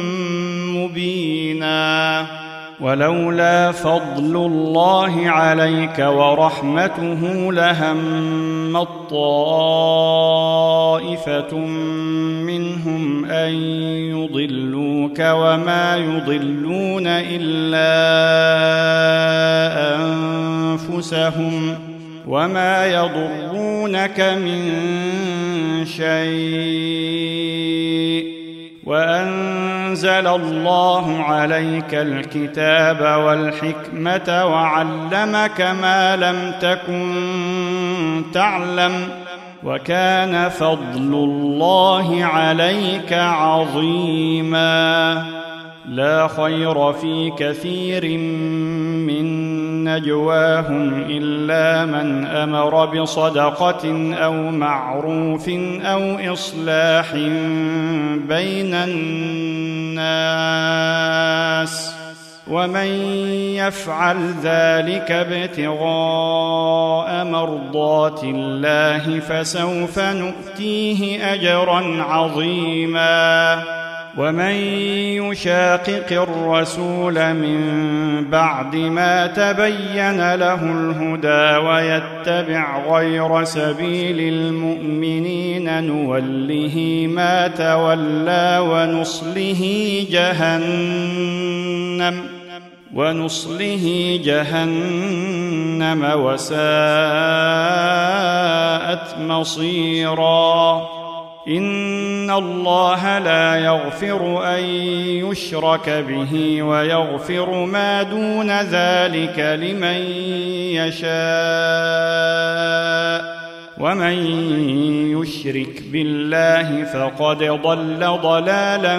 مبينا ولولا فضل الله عليك ورحمته لهمت طائفة منهم أن يضلوك وما يضلون إلا أنفسهم وما يضرونك من شيء وأنزل الله عليك الكتاب والحكمة وعلمك ما لم تكن تعلم وكان فضل الله عليك عظيما لا خير في كثير من نجواهم إلا من أمر بصدقة أو معروف أو إصلاح بين الناس ومن يفعل ذلك ابتغاء مرضات الله فسوف نؤتيه أجرا عظيما ومن يشاقق الرسول من بعد ما تبين له الهدى ويتبع غير سبيل المؤمنين نوله ما تولى ونصله جهنم ونصله جهنم وساءت مصيرا إن الله لا يغفر أن يشرك به ويغفر ما دون ذلك لمن يشاء ومن يشرك بالله فقد ضل ضلالا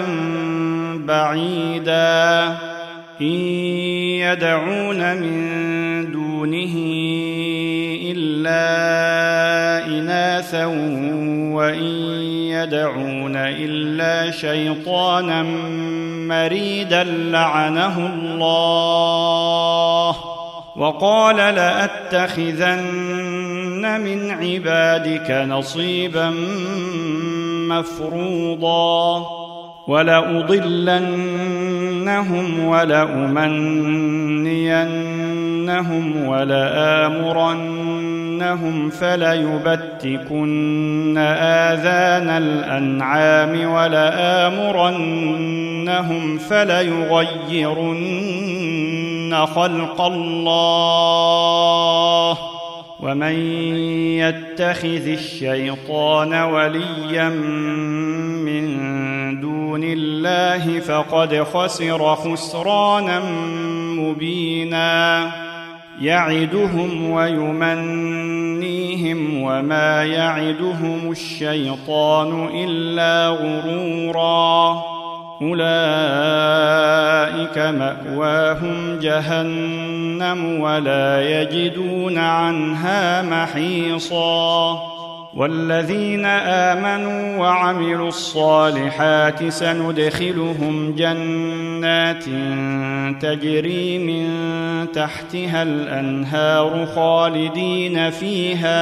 بعيدا إن يدعون من دونه إلا إناثا وإن يدعون إلا شيطانا مريدا لعنه الله وقال لأتخذن من عبادك نصيبا مفروضا ولأضلنهم ولأمنينهم ولآمرنهم فليبتكن آذان الأنعام ولآمرنهم فليغيرن خلق الله ومن يتخذ الشيطان وليا من دون الله فقد خسر خسرانا مبينا يعدهم ويمنيهم وما يعدهم الشيطان إلا غرورا أولئك مأواهم جهنم ولا يجدون عنها محيصا والذين آمنوا وعملوا الصالحات سندخلهم جنات تجري من تحتها الأنهار خالدين فيها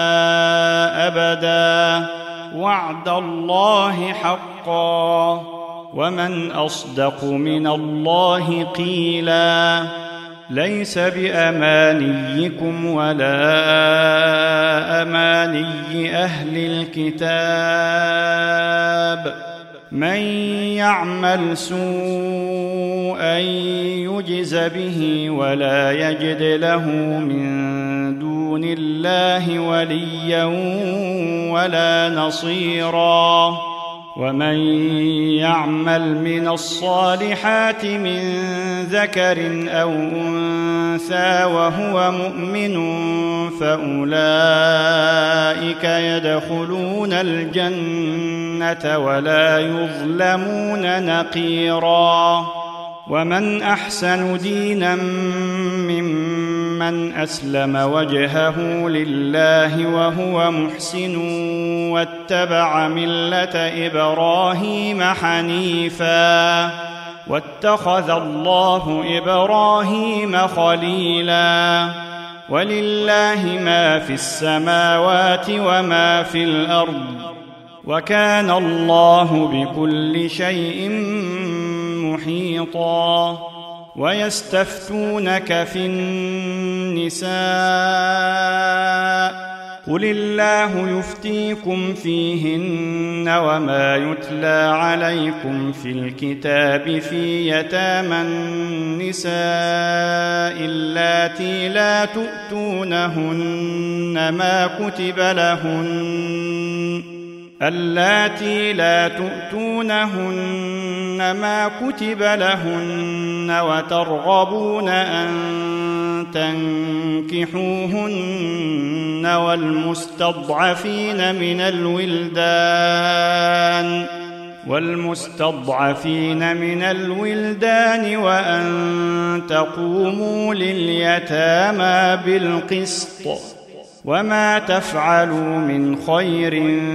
أبدا وعد الله حقا ومن أصدق من الله قيلا ليس بأمانيكم ولا أماني أهل الكتاب من يعمل سوءا يجز به ولا يجد له من دون الله وليا ولا نصيرا ومن يعمل من الصالحات من ذكر أو أنثى وهو مؤمن فأولئك يدخلون الجنة ولا يظلمون نقيرا ومن أحسن دينا ممن أسلم وجهه لله وهو محسن واتبع ملة إبراهيم حنيفا واتخذ الله إبراهيم خليلا ولله ما في السماوات وما في الأرض وكان الله بكل شيء محيطا ويستفتونك في النساء قل الله يفتيكم فيهن وما يتلى عليكم في الكتاب في يتامى النساء اللاتي لا تؤتونهن ما كتب لهن اللاتي لا تؤتونهن ما كتب لهن وترغبون أن تنكحوهن والمستضعفين من الولدان والمستضعفين من الولدان وأن تقوموا لليتامى بالقسط وما تفعلوا من خير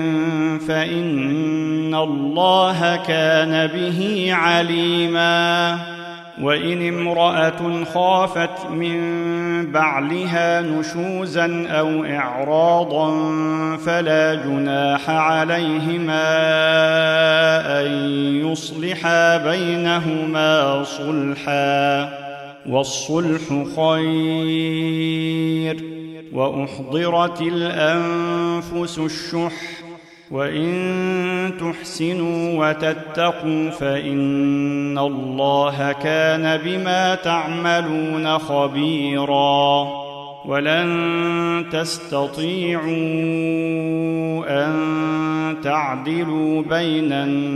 فإن الله كان به عليما وإن امرأة خافت من بعلها نشوزا أو إعراضا فلا جناح عليهما أن يصلحا بينهما صلحا والصلح خير وأحضرت الأنفس الشح وإن تحسنوا وتتقوا فإن الله كان بما تعملون خبيرا ولن تستطيعوا أن تعدلوا بين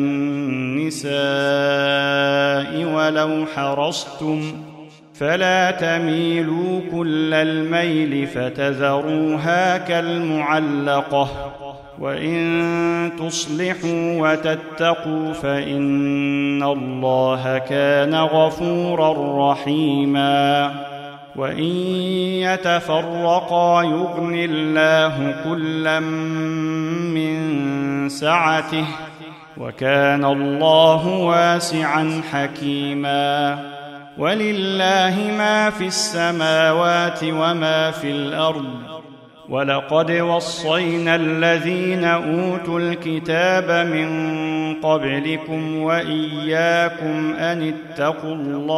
النساء ولو حرصتم فلا تميلوا كل الميل فتذروها كالمعلقة وإن تصلحوا وتتقوا فإن الله كان غفورا رحيما وإن يتفرقا يغن الله كلا من سعته وكان الله واسعا حكيما ولله ما في السماوات وما في الأرض ولقد وصينا الذين أوتوا الكتاب من قبلكم وإياكم أن اتقوا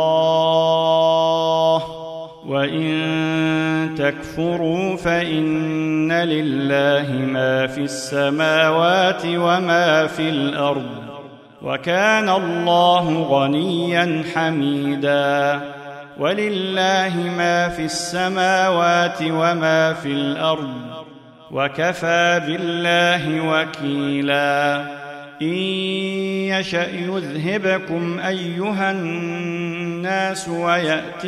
الله وإن تكفروا فإن لله ما في السماوات وما في الأرض وكان الله غنيا حميدا ولله ما في السماوات وما في الأرض وكفى بالله وكيلا إن يشأ يذهبكم أيها الناس ويأت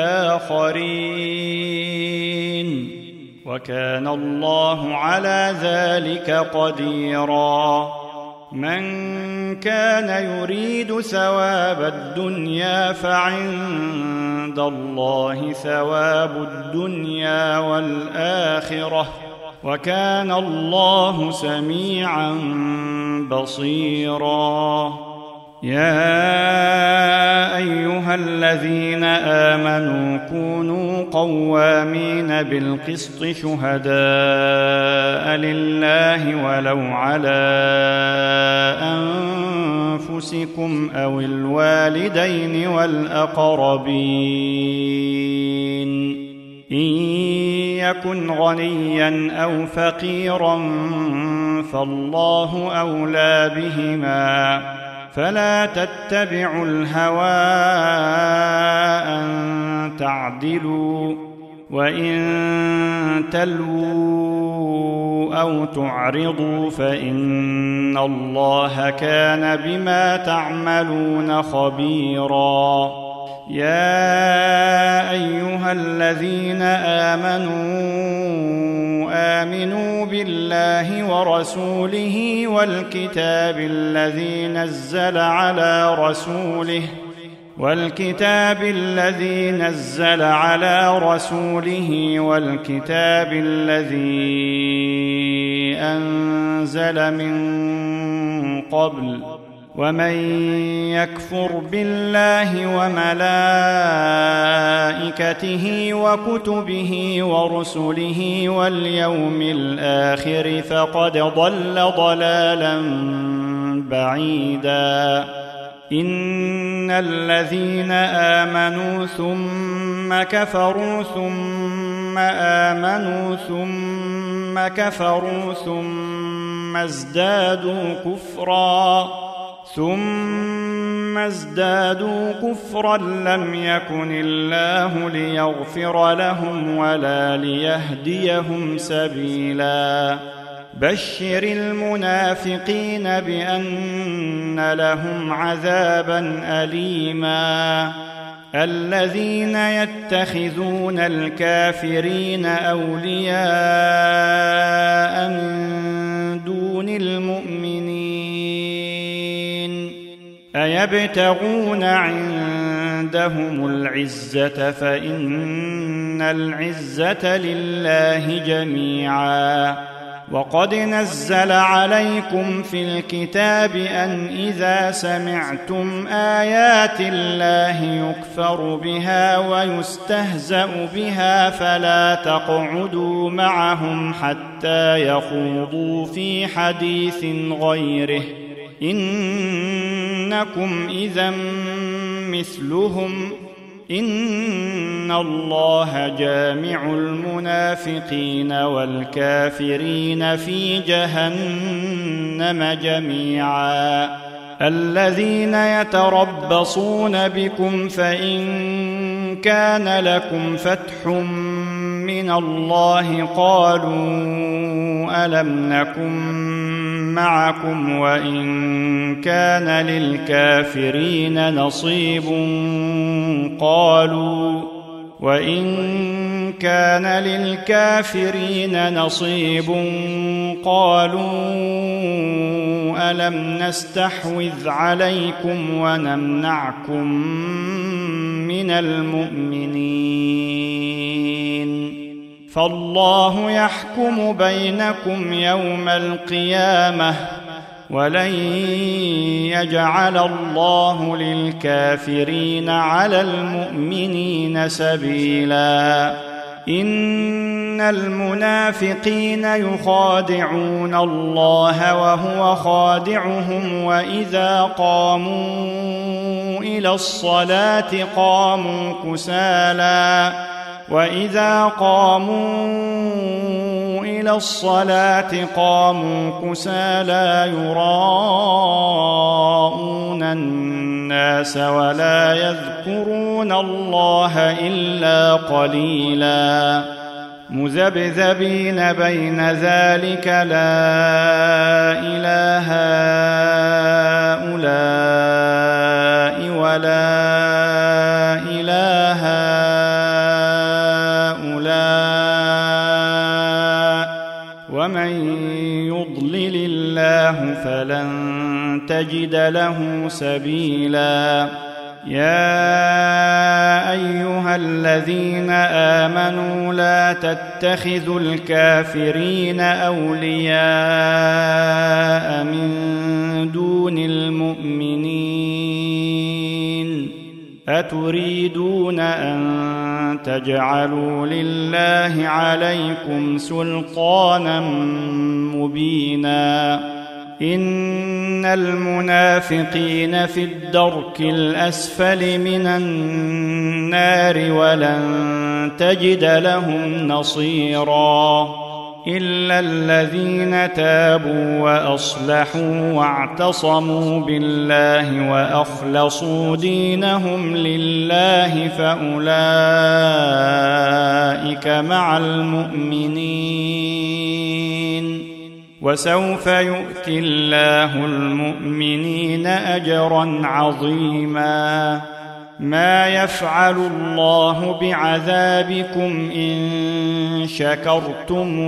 بآخرين وكان الله على ذلك قديرا من كان يريد ثواب الدنيا فعند الله ثواب الدنيا والآخرة وكان الله سميعا بصيرا يا أيها الذين آمنوا كونوا قوامين بالقسط شهداء لله ولو على أنفسكم أو الوالدين والأقربين إن يكن غنيا أو فقيرا فالله أولى بهما فلا تتبعوا الهوى أن تعدلوا وإن تلووا أو تعرضوا فإن الله كان بما تعملون خبيرا يا أيها الذين آمنوا آمنوا بالله ورسوله والكتاب الذي نزل على رسوله والكتاب الذي نزل على رسوله والكتاب الذي أنزل من قبل ومن يكفر بالله وملائكته وكتبه ورسله واليوم الآخر فقد ضل ضلالا بعيدا إن الذين آمنوا ثم كفروا ثم آمنوا ثم كفروا ثم ازدادوا كفرا ثم ازدادوا كفرا لم يكن الله ليغفر لهم ولا ليهديهم سبيلا بشر المنافقين بأن لهم عذابا أليما الذين يتخذون الكافرين أولياء من دون المؤمنين أيبتغون عندهم العزة فإن العزة لله جميعا وقد نزل عليكم في الكتاب أن إذا سمعتم آيات الله يكفر بها ويستهزأ بها فلا تقعدوا معهم حتى يخوضوا في حديث غيره إنكم إذا مثلهم إن الله جامع المنافقين والكافرين في جهنم جميعا الذين يتربصون بكم فإن كان لكم فتح من الله قالوا ألم نكن معكم وإن كان للكافرين نصيب قالوا وإن كان للكافرين نصيب قالوا ألم نستحوذ عليكم ونمنعكم من المؤمنين فالله يحكم بينكم يوم القيامة ولن يجعل الله للكافرين على المؤمنين سبيلا إن المنافقين يخادعون الله وهو خادعهم وإذا قاموا إلى الصلاة قاموا كسالى وإذا قاموا إلى الصلاة قاموا كسالى يراءون الناس ولا يذكرون الله إلا قليلا مذبذبين بين ذلك لا إله هؤلاء ولا إله ومن يضلل الله فلن تجد له سبيلا يا أيها الذين آمنوا لا تتخذوا الكافرين أولياء من دون المؤمنين أتريدون أن تجعلوا لله عليكم سلطانا مبينا إن المنافقين في الدرك الأسفل من النار ولن تجد لهم نصيرا إلا الذين تابوا وأصلحوا واعتصموا بالله وأخلصوا دينهم لله فأولئك مع المؤمنين وسوف يؤتي الله المؤمنين أجرا عظيما ما يفعل الله بعذابكم إن شكرتم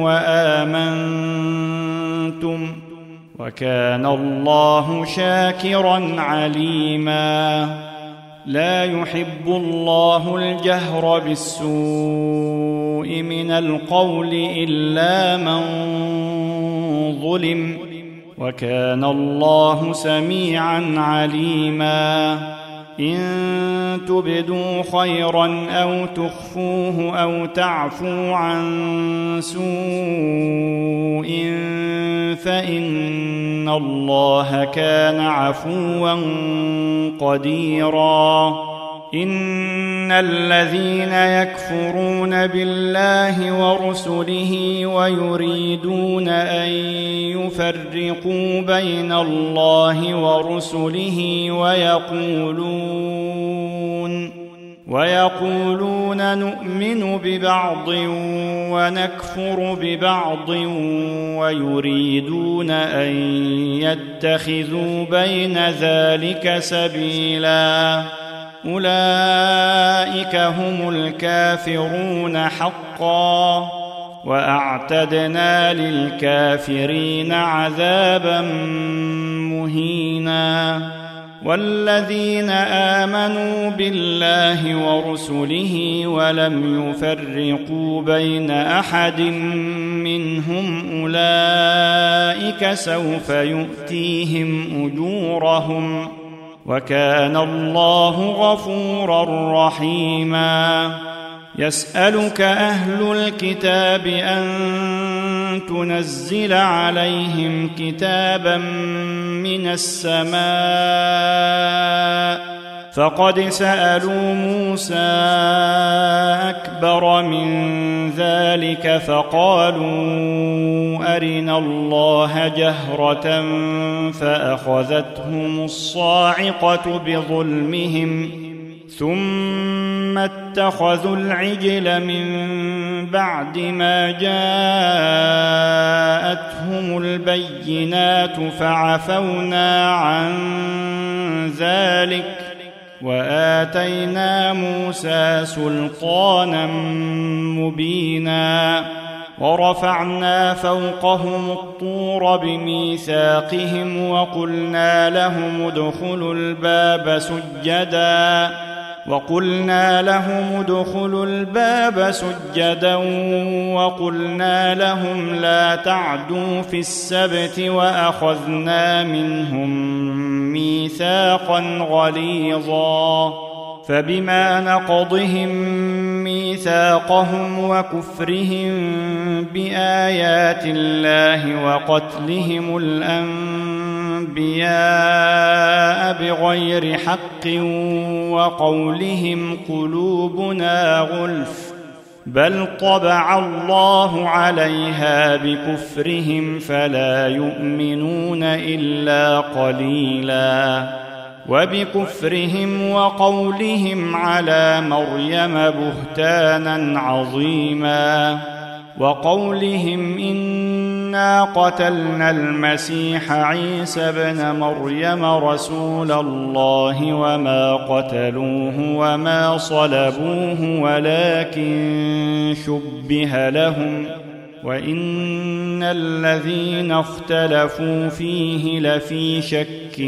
وآمنتم وكان الله شاكرا عليما لا يحب الله الجهر بالسوء من القول إلا من ظلم وكان الله سميعا عليما إن تبدوا خيرا أو تخفوه أو تعفوا عن سوء فإن الله كان عفوا قديرا إن الذين يكفرون بالله ورسله ويريدون أن يفرقوا بين الله ورسله ويقولون ويقولون نؤمن ببعض ونكفر ببعض ويريدون أن يتخذوا بين ذلك سبيلا أولئك هم الكافرون حقا وأعتدنا للكافرين عذابا مهينا والذين آمنوا بالله ورسله ولم يفرقوا بين أحد منهم أولئك سوف يؤتيهم أجورهم وكان الله غفورا رحيما يسألك أهل الكتاب أن تنزل عليهم كتابا من السماء فقد سألوا موسى أكبر من ذلك فقالوا أرنا الله جهرة فأخذتهم الصاعقة بظلمهم ثم اتخذوا العجل من بعد ما جاءتهم البينات فعفونا عن ذلك وآتينا موسى سلطانا مبينا ورفعنا فوقهم الطور بميثاقهم وقلنا لهم ادخلوا الباب سجدا وقلنا لهم ادخلوا الباب سجدا وقلنا لهم لا تعدوا في السبت وأخذنا منهم ميثاقا غليظا فبما نقضهم ميثاقهم وكفرهم بآيات الله وقتلهم الأنبياء بغير حق وقولهم قلوبنا غلف بل طبع الله عليها بكفرهم فلا يؤمنون إلا قليلا وبكفرهم وقولهم على مريم بهتانا عظيما وقولهم إنا قتلنا المسيح عيسى ابن مريم رسول الله وما قتلوه وما صلبوه ولكن شبه لهم وإن الذين اختلفوا فيه لفي شك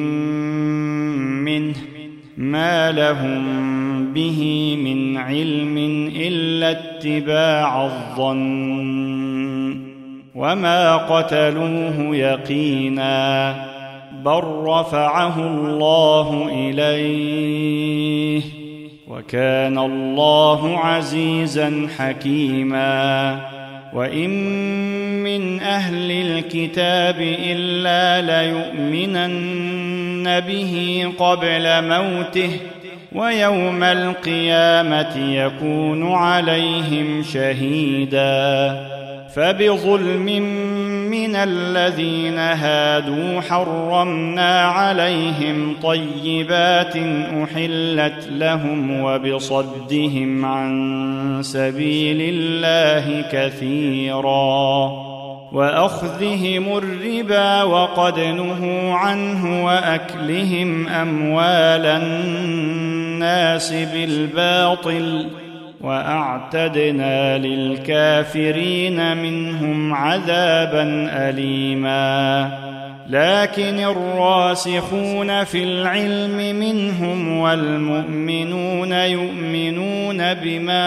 منه ما لهم به من علم إلا اتباع الظن وما قتلوه يقينا بل رفعه الله إليه وكان الله عزيزا حكيما وإن من أهل الكتاب إلا ليؤمنن به قبل موته ويوم القيامة يكون عليهم شهيدا فبظلم من الذين هادوا حرمنا عليهم طيبات أحلت لهم وبصدهم عن سبيل الله كثيرا وأخذهم الربا وقد نهوا عنه وأكلهم أموال الناس بالباطل وأعتدنا للكافرين منهم عذابا أليما لكن الراسخون في العلم منهم والمؤمنون يؤمنون بما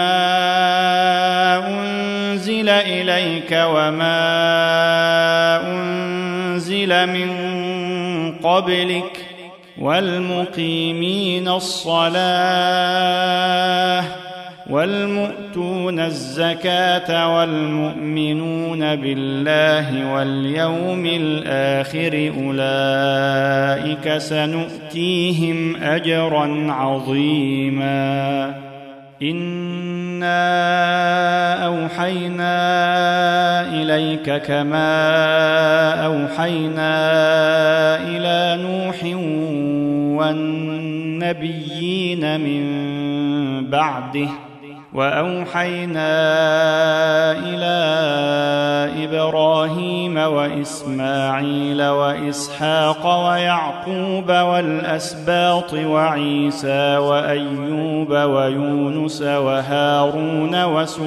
أنزل إليك وما أنزل من قبلك والمقيمين الصلاة والمؤتون الزكاة والمؤمنون بالله واليوم الآخر أولئك سنؤتيهم أجرا عظيما إنا أوحينا إليك كما أوحينا إلى نوح والنبيين من بعده وأوحينا إلى إبراهيم وإسماعيل وإسحاق ويعقوب والأسباط وعيسى وأيوب ويونس وهارون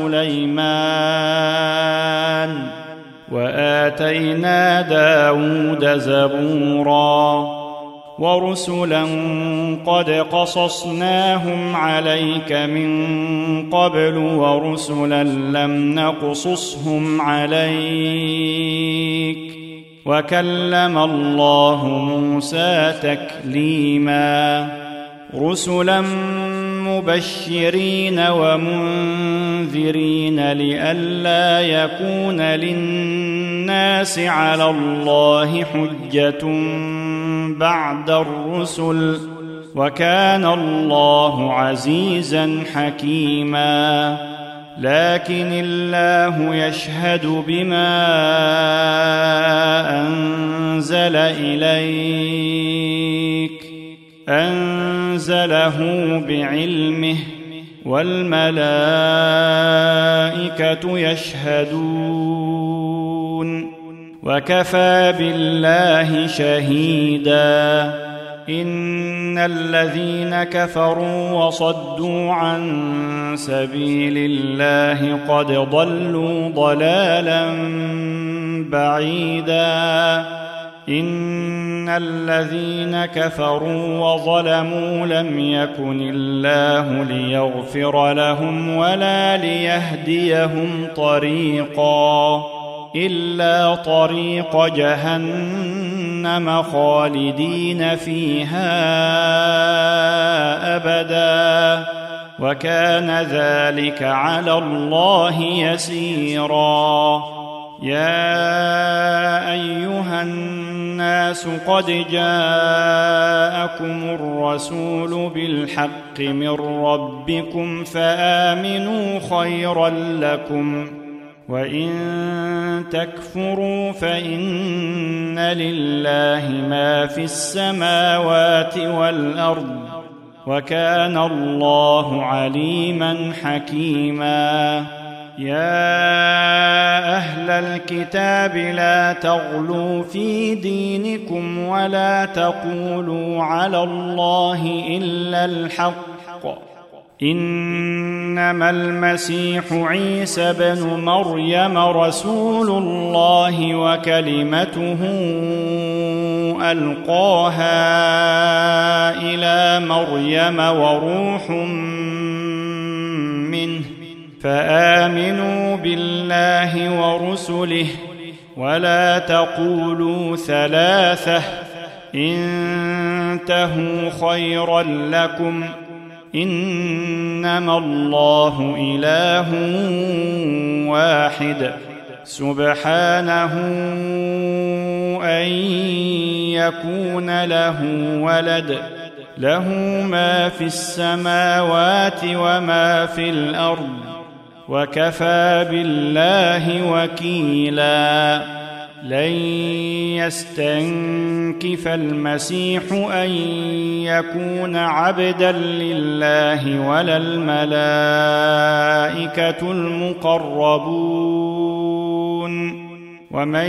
وسليمان وآتينا داود زبورا ورسلا قد قصصناهم عليك من قبل ورسلا لم نقصصهم عليك وكلم الله موسى تكليما رسلا مبشرين ومنذرين لئلا يكون للناس على الله حجة بعد الرسل وكان الله عزيزا حكيما لكن الله يشهد بما أنزل إليك أنزله بعلمه والملائكة يشهدون وكفى بالله شهيدا إن الذين كفروا وصدوا عن سبيل الله قد ضلوا ضلالا بعيدا إن الذين كفروا وظلموا لم يكن الله ليغفر لهم ولا ليهديهم طريقا إلا طريق جهنم خالدين فيها أبدا وكان ذلك على الله يسيرا يا أيها الناس قد جاءكم الرسول بالحق من ربكم فآمنوا خيرا لكم وإن تكفروا فإن لله ما في السماوات والأرض وكان الله عليما حكيما يا أهل الكتاب لا تغلوا في دينكم ولا تقولوا على الله إلا الحق إنما المسيح عيسى بن مريم رسول الله وكلمته ألقاها إلى مريم وروح منه فآمنوا بالله ورسله ولا تقولوا ثلاثة انتهوا خيرا لكم إنما الله إله واحد سبحانه أن يكون له ولد له ما في السماوات وما في الأرض وكفى بالله وكيلا لن يستنكف المسيح أن يكون عبدا لله ولا الملائكة المقربون ومن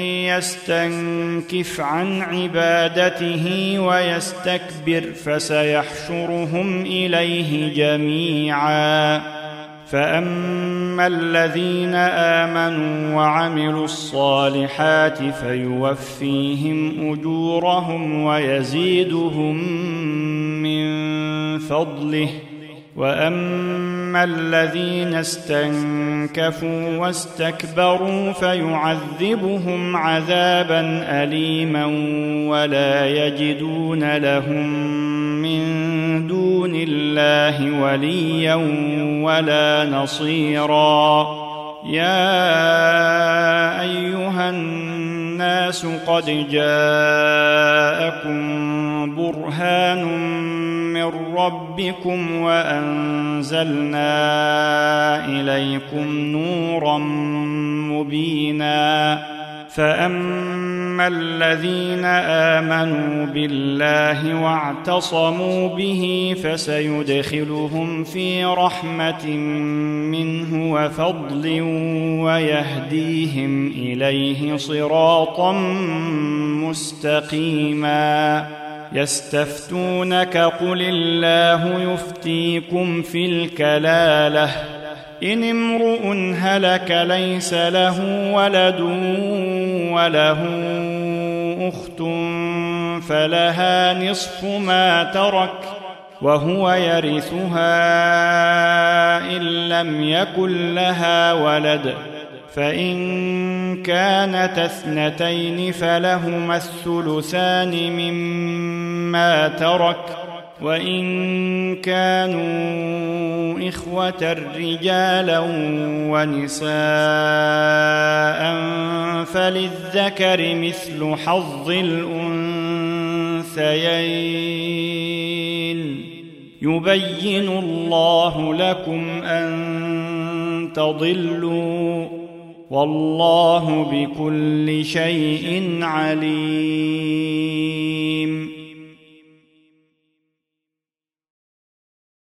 يستنكف عن عبادته ويستكبر فسيحشرهم إليه جميعا فأما الذين آمنوا وعملوا الصالحات فيوفيهم أجورهم ويزيدهم من فضله وأما الذين استنكفوا واستكبروا فيعذبهم عذابا أليما ولا يجدون لهم من دون الله وليا ولا نصيرا يا أيها الناس قد جاءكم برهان من ربكم وأنزلنا إليكم نورا مبينا فأما الذين آمنوا بالله واعتصموا به فسيدخلهم في رحمة منه وفضل ويهديهم إليه صراطا مستقيما يستفتونك قل الله يفتيكم في الكلالة إن امرؤ هلك ليس له ولد وله أخت فلها نصف ما ترك وهو يرثها إن لم يكن لها ولد فإن كانت اثنتين فلهما الثلثان مما ترك وإن كانوا إخوة رجالا ونساء فللذكر مثل حظ الأنثيين يبين الله لكم أن تضلوا والله بكل شيء عليم.